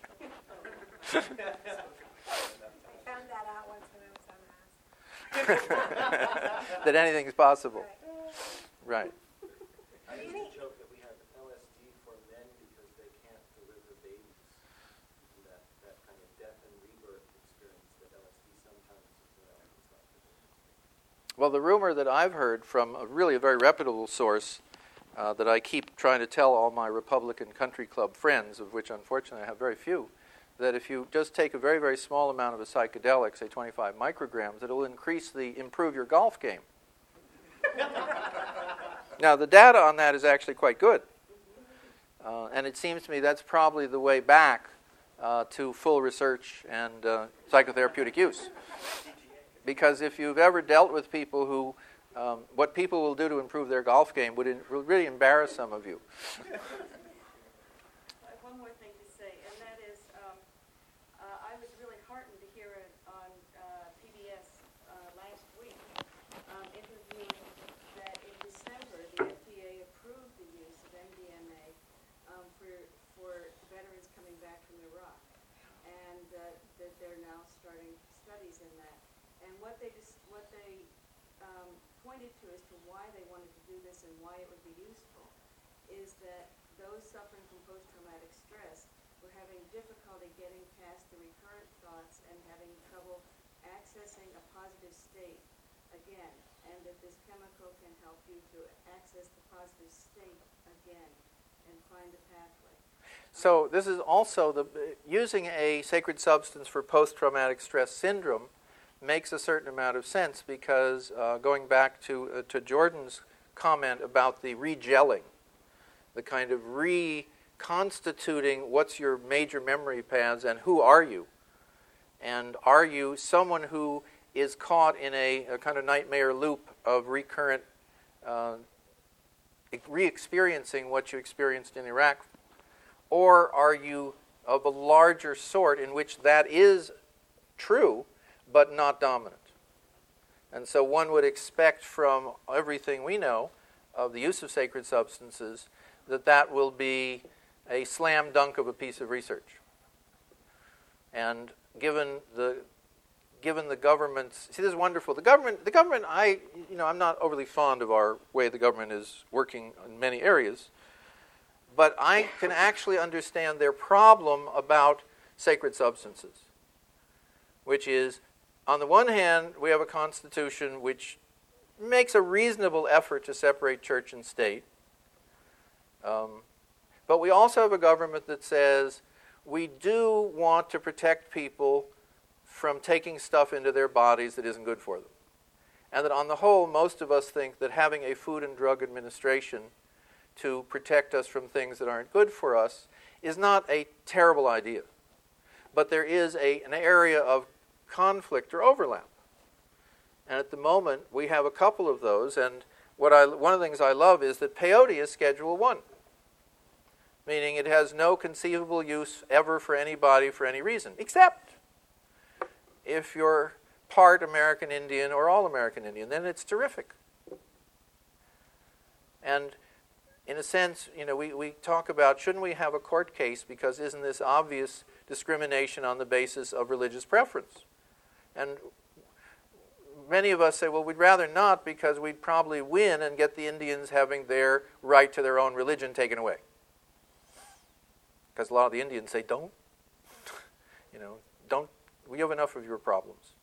I found that out once when I was on Mars. That anything's possible. Right. Right. I used to joke that we have LSD for men because they can't deliver babies. And that kind of death and rebirth experience that LSD sometimes is not good. Well, the rumor that I've heard from a very reputable source that I keep trying to tell all my Republican Country Club friends, of which unfortunately I have very few, that if you just take a very, very small amount of a psychedelic, say 25 micrograms, it'll improve your golf game. Now, the data on that is actually quite good. And it seems to me that's probably the way back to full research and psychotherapeutic use. Because if you've ever dealt with people who, what people will do to improve their golf game would really embarrass some of you. I have one more thing to say, and that is I was really heartened to hear it on PBS last week, interviewing that in December the FDA approved the use of MDMA for veterans coming back from Iraq, and that they're now starting studies in that. And what they pointed to as to why they wanted to do this and why it would be useful is that those suffering from post-traumatic stress were having difficulty getting past the recurrent thoughts and having trouble accessing a positive state again, and that this chemical can help you to access the positive state again and find the pathway. So this is also using a sacred substance for post-traumatic stress syndrome makes a certain amount of sense because going back to Jordan's comment about the regelling, the kind of reconstituting what's your major memory paths and who are you? And are you someone who is caught in a kind of nightmare loop of recurrent re-experiencing what you experienced in Iraq? Or are you of a larger sort in which that is true but not dominant? And so one would expect from everything we know of the use of sacred substances that that will be a slam dunk of a piece of research. And given the government's, see, this is wonderful. The government, I'm not overly fond of our way the government is working in many areas, but I can actually understand their problem about sacred substances, which is, on the one hand, we have a constitution which makes a reasonable effort to separate church and state, but we also have a government that says we do want to protect people from taking stuff into their bodies that isn't good for them. And that on the whole, most of us think that having a Food and Drug Administration to protect us from things that aren't good for us is not a terrible idea. But there is an area of conflict or overlap. And at the moment, we have a couple of those. And one of the things I love is that peyote is Schedule 1. Meaning it has no conceivable use ever for anybody for any reason, except if you're part American Indian or all American Indian, then it's terrific. And in a sense, we talk about, shouldn't we have a court case because isn't this obvious discrimination on the basis of religious preference? And many of us say, well, we'd rather not because we'd probably win and get the Indians having their right to their own religion taken away. Because a lot of the Indians say, don't. Don't. We have enough of your problems.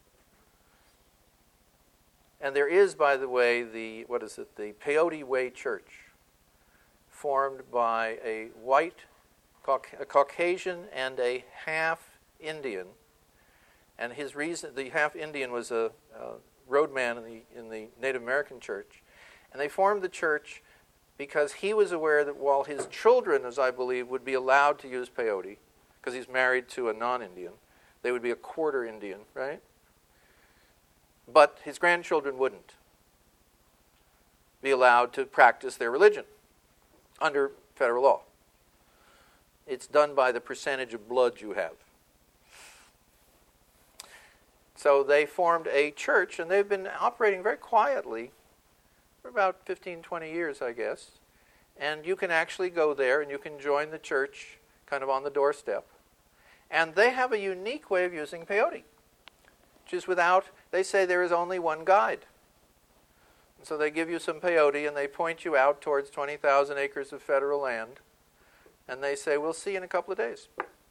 And there is, by the way, the Peyote Way Church, formed by a white, a Caucasian, and a half-Indian. And the half-Indian was a roadman in the Native American church. And they formed the church because he was aware that while his children, as I believe, would be allowed to use peyote, because he's married to a non-Indian, they would be a quarter Indian, right? But his grandchildren wouldn't be allowed to practice their religion under federal law. It's done by the percentage of blood you have. So they formed a church, and they've been operating very quietly for about 15, 20 years, I guess. And you can actually go there and you can join the church kind of on the doorstep. And they have a unique way of using peyote, which is they say there is only one guide. And so they give you some peyote and they point you out towards 20,000 acres of federal land. And they say, we'll see you in a couple of days.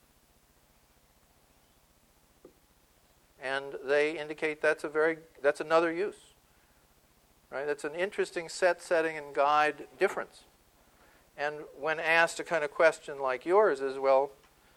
And they indicate that's another use. Right? That's an interesting setting, and guide difference. And when asked a kind of question like yours is, well,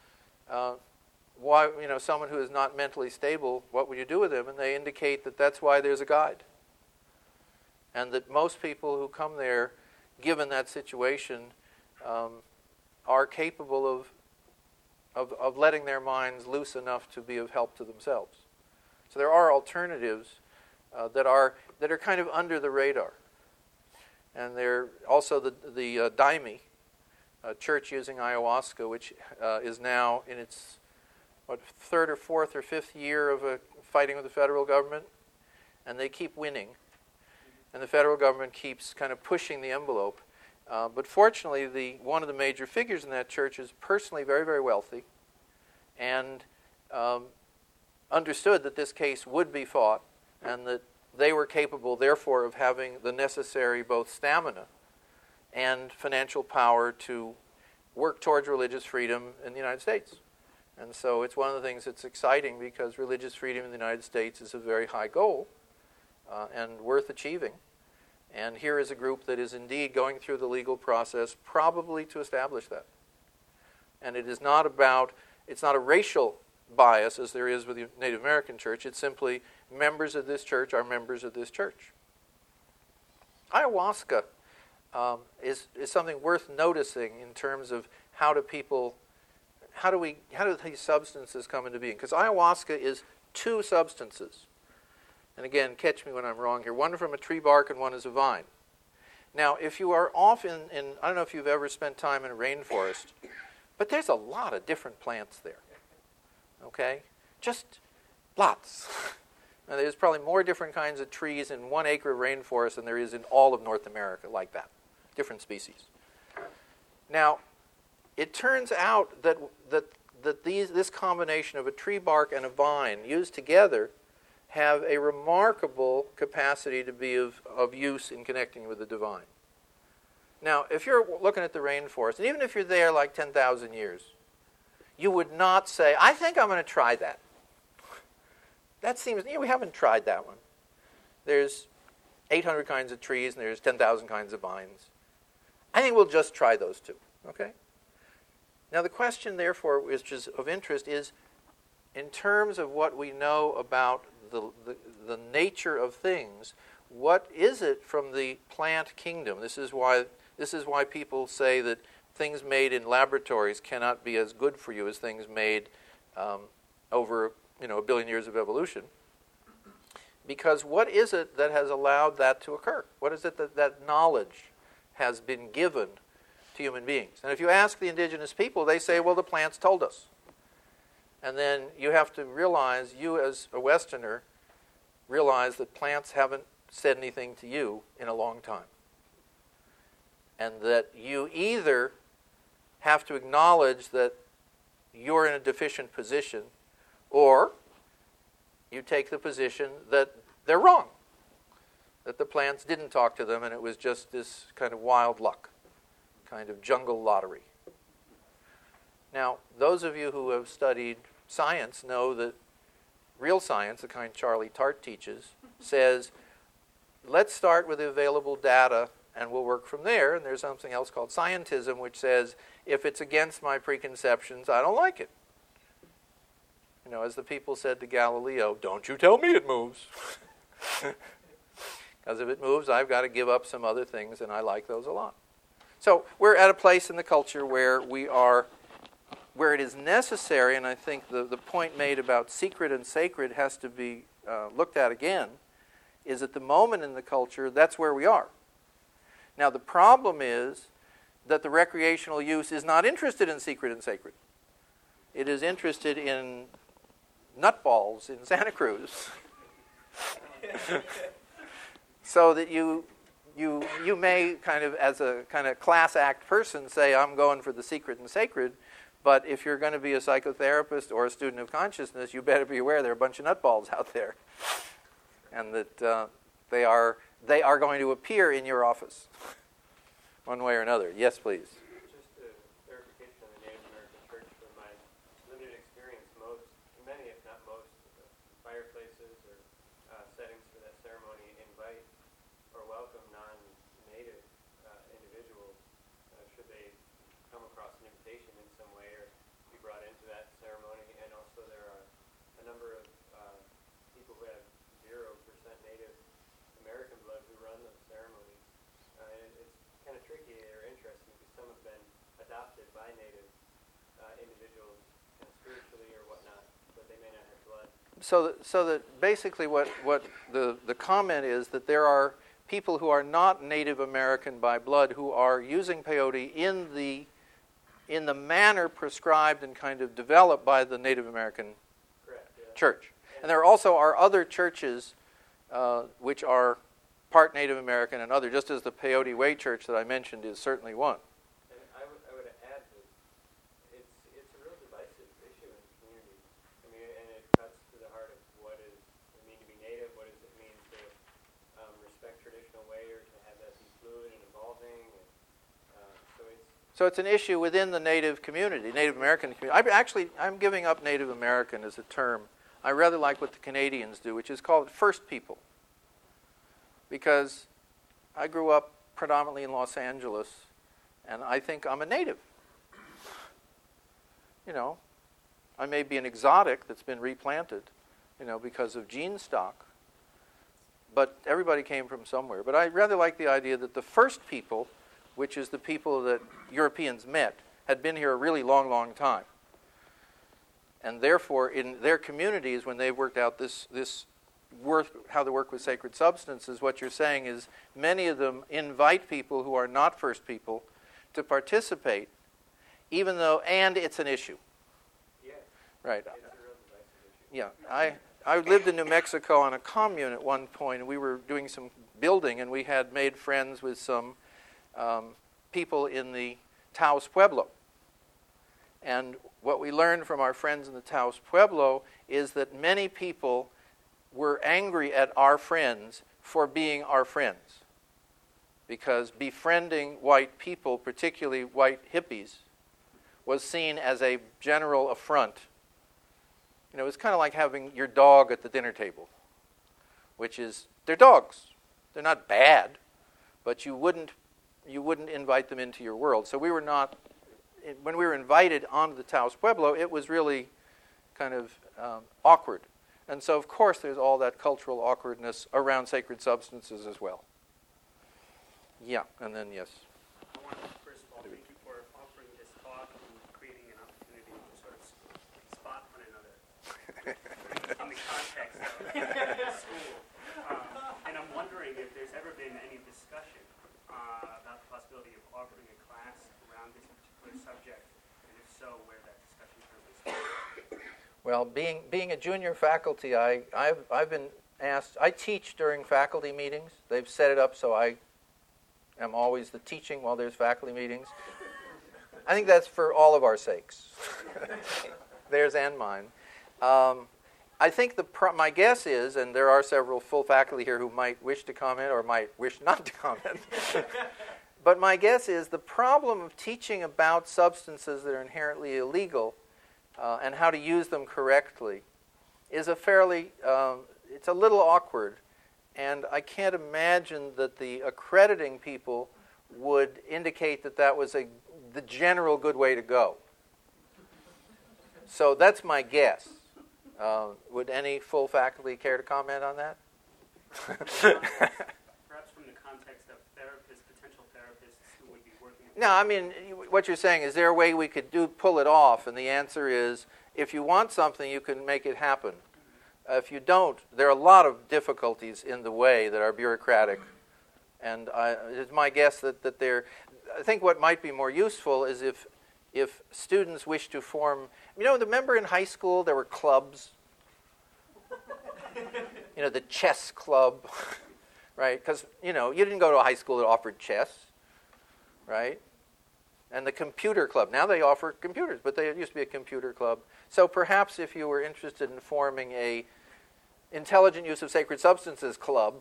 why, someone who is not mentally stable, what would you do with him? And they indicate that that's why there's a guide. And that most people who come there, given that situation, are capable of letting their minds loose enough to be of help to themselves. So there are alternatives that are kind of under the radar. And there also the Daime, a church using ayahuasca, which is now in its third or fourth or fifth year of fighting with the federal government, and they keep winning. And the federal government keeps kind of pushing the envelope. But fortunately, one of the major figures in that church is personally very, very wealthy, and understood that this case would be fought, and that they were capable, therefore, of having the necessary both stamina and financial power to work towards religious freedom in the United States. And so it's one of the things that's exciting, because religious freedom in the United States is a very high goal and worth achieving. And here is a group that is indeed going through the legal process, probably to establish that. And it's not a racial bias as there is with the Native American church. It's simply members of this church are members of this church. Ayahuasca is something worth noticing in terms of how do these substances come into being? Because ayahuasca is two substances. And again, catch me when I'm wrong here. One from a tree bark and one is a vine. Now, if you are off in I don't know if you've ever spent time in a rainforest, but there's a lot of different plants there. Okay? Just lots. Now, there's probably more different kinds of trees in 1 acre of rainforest than there is in all of North America, like that. Different species. Now, it turns out that this combination of a tree bark and a vine used together have a remarkable capacity to be of use in connecting with the divine. Now, if you're looking at the rainforest, and even if you're there like 10,000 years, you would not say, I think I'm going to try that. That seems, we haven't tried that one. There's 800 kinds of trees and there's 10,000 kinds of vines. I think we'll just try those two, okay? Now the question, therefore, which is of interest is, in terms of what we know about the nature of things, what is it from the plant kingdom? This is why people say that things made in laboratories cannot be as good for you as things made over a billion years of evolution. Because what is it that has allowed that to occur? What is it that knowledge has been given to human beings? And if you ask the indigenous people, they say, well, the plants told us. And then you have to realize, you as a Westerner, realize that plants haven't said anything to you in a long time. And that you either have to acknowledge that you're in a deficient position, or you take the position that they're wrong, that the plants didn't talk to them and it was just this kind of wild luck, kind of jungle lottery. Now, those of you who have studied science know that real science, the kind Charlie Tart teaches, says, let's start with the available data and we'll work from there. And there's something else called scientism, which says, if it's against my preconceptions, I don't like it. As the people said to Galileo, don't you tell me it moves. Because if it moves, I've got to give up some other things, and I like those a lot. So we're at a place in the culture where where it is necessary, and I think the point made about secret and sacred has to be looked at again, is at the moment in the culture, that's where we are. Now the problem is that the recreational use is not interested in secret and sacred. It is interested in nutballs in Santa Cruz. So that you may kind of, as a kind of class act person, say, I'm going for the secret and sacred, but if you're going to be a psychotherapist or a student of consciousness, you better be aware there are a bunch of nutballs out there. And that they are going to appear in your office, one way or another. Yes, please. Just a clarification on the Native American church from my limited experience. Many, if not most, of the fireplaces or settings for that ceremony invite or welcome non-native individuals should they come across an invitation in some way or be brought into that ceremony. And also there are a number of people who have 0% Native American blood who run those ceremonies. And it's kind of tricky or interesting because some have been adopted by Native individuals kind of spiritually or whatnot, but they may not have blood. So that basically what the comment is that there are people who are not Native American by blood who are using peyote in the manner prescribed and kind of developed by the Native American church. And there also are other churches which are part Native American and other, just as the Peyote Way Church that I mentioned is certainly one. And I would add that it's a real divisive issue in the community. I mean, and it cuts to the heart of what does it mean to be Native, what does it mean to respect traditional way or to have that be fluid and evolving. And, so it's an issue within the Native community, Native American community. I'm giving up Native American as a term. I rather like what the Canadians do, which is called First People. Because I grew up predominantly in Los Angeles, and I think I'm a native. I may be an exotic that's been replanted, because of gene stock. But everybody came from somewhere. But I rather like the idea that the first people, which is the people that Europeans met, had been here a really long, long time. And therefore, in their communities, when they worked out this how to work with sacred substances, what you're saying is many of them invite people who are not first people to participate, and it's an issue. Yeah. Right. It's a real divisive issue. Yeah. I lived in New Mexico on a commune at one point, and we were doing some building, and we had made friends with some people in the Taos Pueblo. And what we learned from our friends in the Taos Pueblo is that many people were angry at our friends for being our friends, because befriending white people, particularly white hippies, was seen as a general affront. It was kind of like having your dog at the dinner table, which is, they're dogs. They're not bad, but you wouldn't invite them into your world. So we were not, when we were invited onto the Taos Pueblo, it was really kind of awkward. And so, of course, there's all that cultural awkwardness around sacred substances as well. Yeah, and then yes. I want to, first of all, thank you for offering this talk and creating an opportunity to sort of spot one another in the context of school. And I'm wondering if there's ever been any discussion about the possibility of offering a class around this particular subject, and if so, where that discussion currently stands. Well, being a junior faculty, I've been asked. I teach during faculty meetings. They've set it up so I am always the teaching while there's faculty meetings. I think that's for all of our sakes, theirs and mine. I think my guess is, and there are several full faculty here who might wish to comment or might wish not to comment, but my guess is the problem of teaching about substances that are inherently illegal and how to use them correctly is it's a little awkward. And I can't imagine that the accrediting people would indicate that that was the general good way to go. So that's my guess. Would any full faculty care to comment on that? Perhaps from the context of potential therapists who would be working with... No, I mean, what you're saying, is there a way we could pull it off? And the answer is, if you want something, you can make it happen. If you don't, there are a lot of difficulties in the way that are bureaucratic. And it's my guess that I think what might be more useful is if students wish to form... remember in high school there were clubs? The chess club, right? Because, you didn't go to a high school that offered chess, right? And the computer club. Now they offer computers, but there used to be a computer club. So perhaps if you were interested in forming a intelligent use of sacred substances club,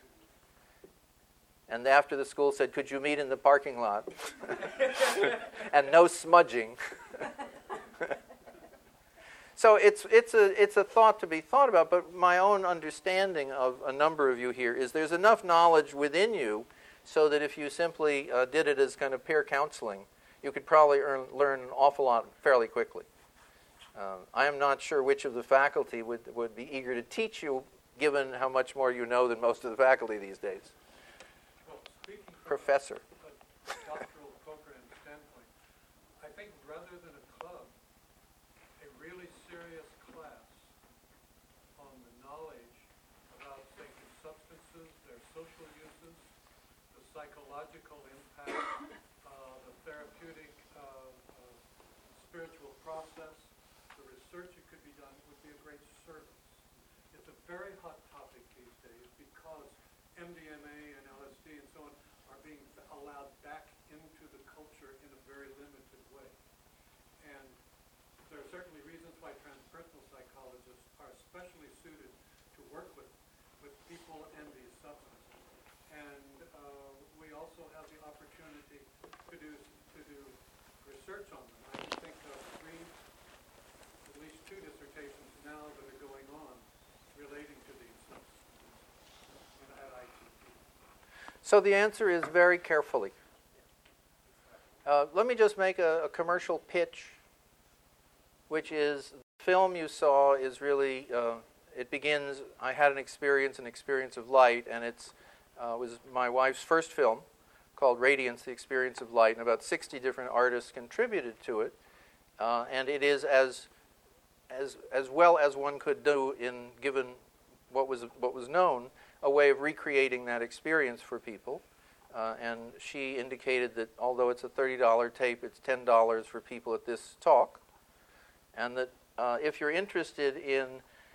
and after the school said, could you meet in the parking lot? And no smudging. So it's a thought to be thought about, but my own understanding of a number of you here is there's enough knowledge within you so that if you simply did it as kind of peer counseling, you could probably learn an awful lot fairly quickly. I am not sure which of the faculty would be eager to teach you, given how much more you know than most of the faculty these days. Well, speaking from Professor. a doctoral Cochrane standpoint, I think rather than a club, a really serious class on the knowledge about sacred substances, their social uses, the psychological impact, the therapeutic spiritual process, the research that could be done would be a great service. It's a very hot topic these days because MDMA and LSD and so on are being allowed back into the culture in a very limited way. And there are certainly reasons why transpersonal psychologists are especially suited to work with people and these substances. And we also have the opportunity to do research on them. I can think of at least two dissertations now that are going on relating to these substances at ITP. So the answer is very carefully. Let me just make a commercial pitch, which is film you saw is really, it begins, I had an experience of light, and it was my wife's first film called Radiance, The Experience of Light, and about 60 different artists contributed to it. And it is as well as one could do in given what was known, a way of recreating that experience for people. And she indicated that although it's a $30 tape, it's $10 for people at this talk. And that if you're interested in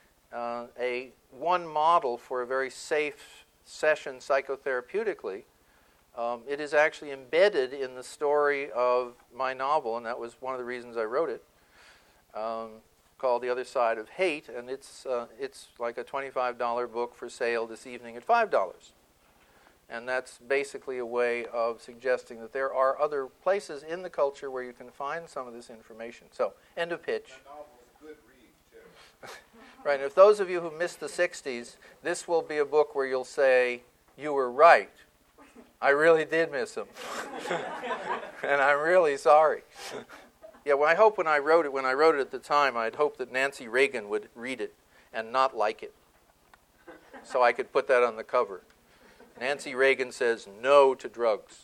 one model for a very safe session psychotherapeutically, it is actually embedded in the story of my novel, and that was one of the reasons I wrote it, called The Other Side of Hate, and it's like a $25 book for sale this evening at $5. And that's basically a way of suggesting that there are other places in the culture where you can find some of this information. So, end of pitch. That novel's a good read, too. Right, and if those of you who missed the 60s, this will be a book where you'll say, you were right. I really did miss them. And I'm really sorry. Yeah, well, I hope when I wrote it at the time, I'd hoped that Nancy Reagan would read it and not like it. So I could put that on the cover. Nancy Reagan says no to drugs.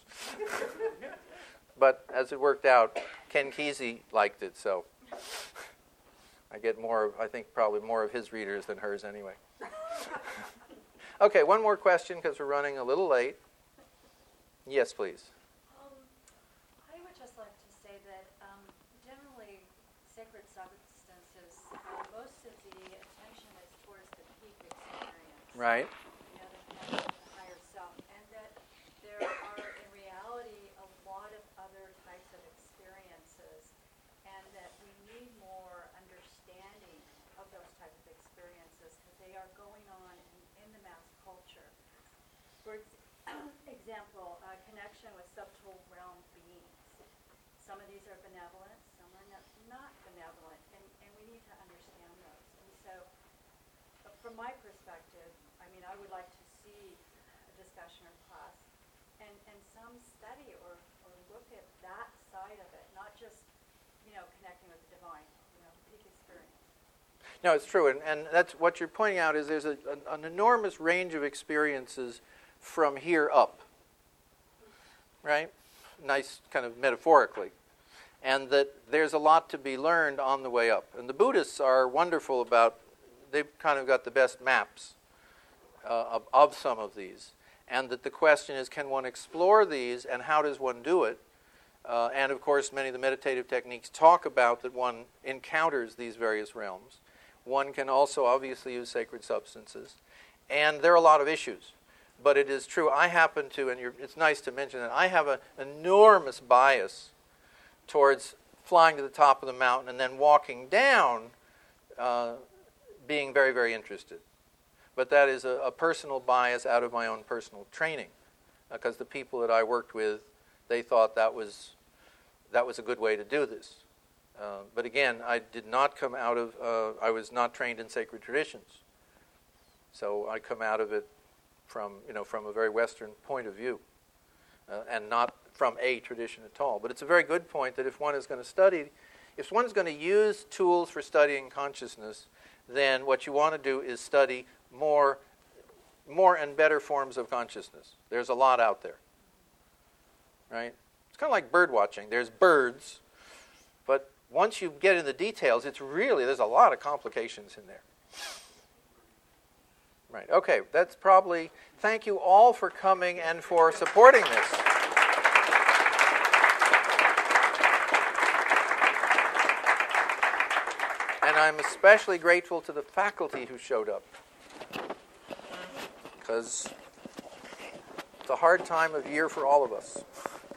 But as it worked out, Ken Kesey liked it, so I get probably more of his readers than hers anyway. Okay, one more question because we're running a little late. Yes, please. I would just like to say that generally sacred substances, most of the attention is towards the peak experience. Right. You know, the connection to the higher self. And that there are, in reality, a lot of other types of experiences. And that we need more understanding of those types of experiences because they are going on in the mass culture. For example, connection with subtotal realm beings. Some of these are benevolent, some are not benevolent, and we need to understand those. And so, from my perspective, I mean, I would like to see a discussion or class and some study or look at that side of it, not just, connecting with the divine, peak experience. No, it's true, and that's what you're pointing out is there's an enormous range of experiences from here up, right? Nice kind of metaphorically. And that there's a lot to be learned on the way up. And the Buddhists are wonderful about, they've kind of got the best maps of some of these. And that the question is, can one explore these and how does one do it? And of course, many of the meditative techniques talk about that one encounters these various realms. One can also obviously use sacred substances. And there are a lot of issues. But it is true, I happen to, and it's nice to mention that, I have an enormous bias towards flying to the top of the mountain and then walking down, being very, very interested. But that is a personal bias out of my own personal training. Because the people that I worked with, they thought that was a good way to do this. But again, I did not come out of, I was not trained in sacred traditions. So I come out of it from a very Western point of view, and not from a tradition at all. But it's a very good point that if one is going to study, if one's going to use tools for studying consciousness, then what you want to do is study more and better forms of consciousness. There's a lot out there, right? It's kind of like bird watching. There's birds, but once you get in the details, there's a lot of complications in there. Right, okay, that's probably, thank you all for coming and for supporting this. And I'm especially grateful to the faculty who showed up, because it's a hard time of year for all of us.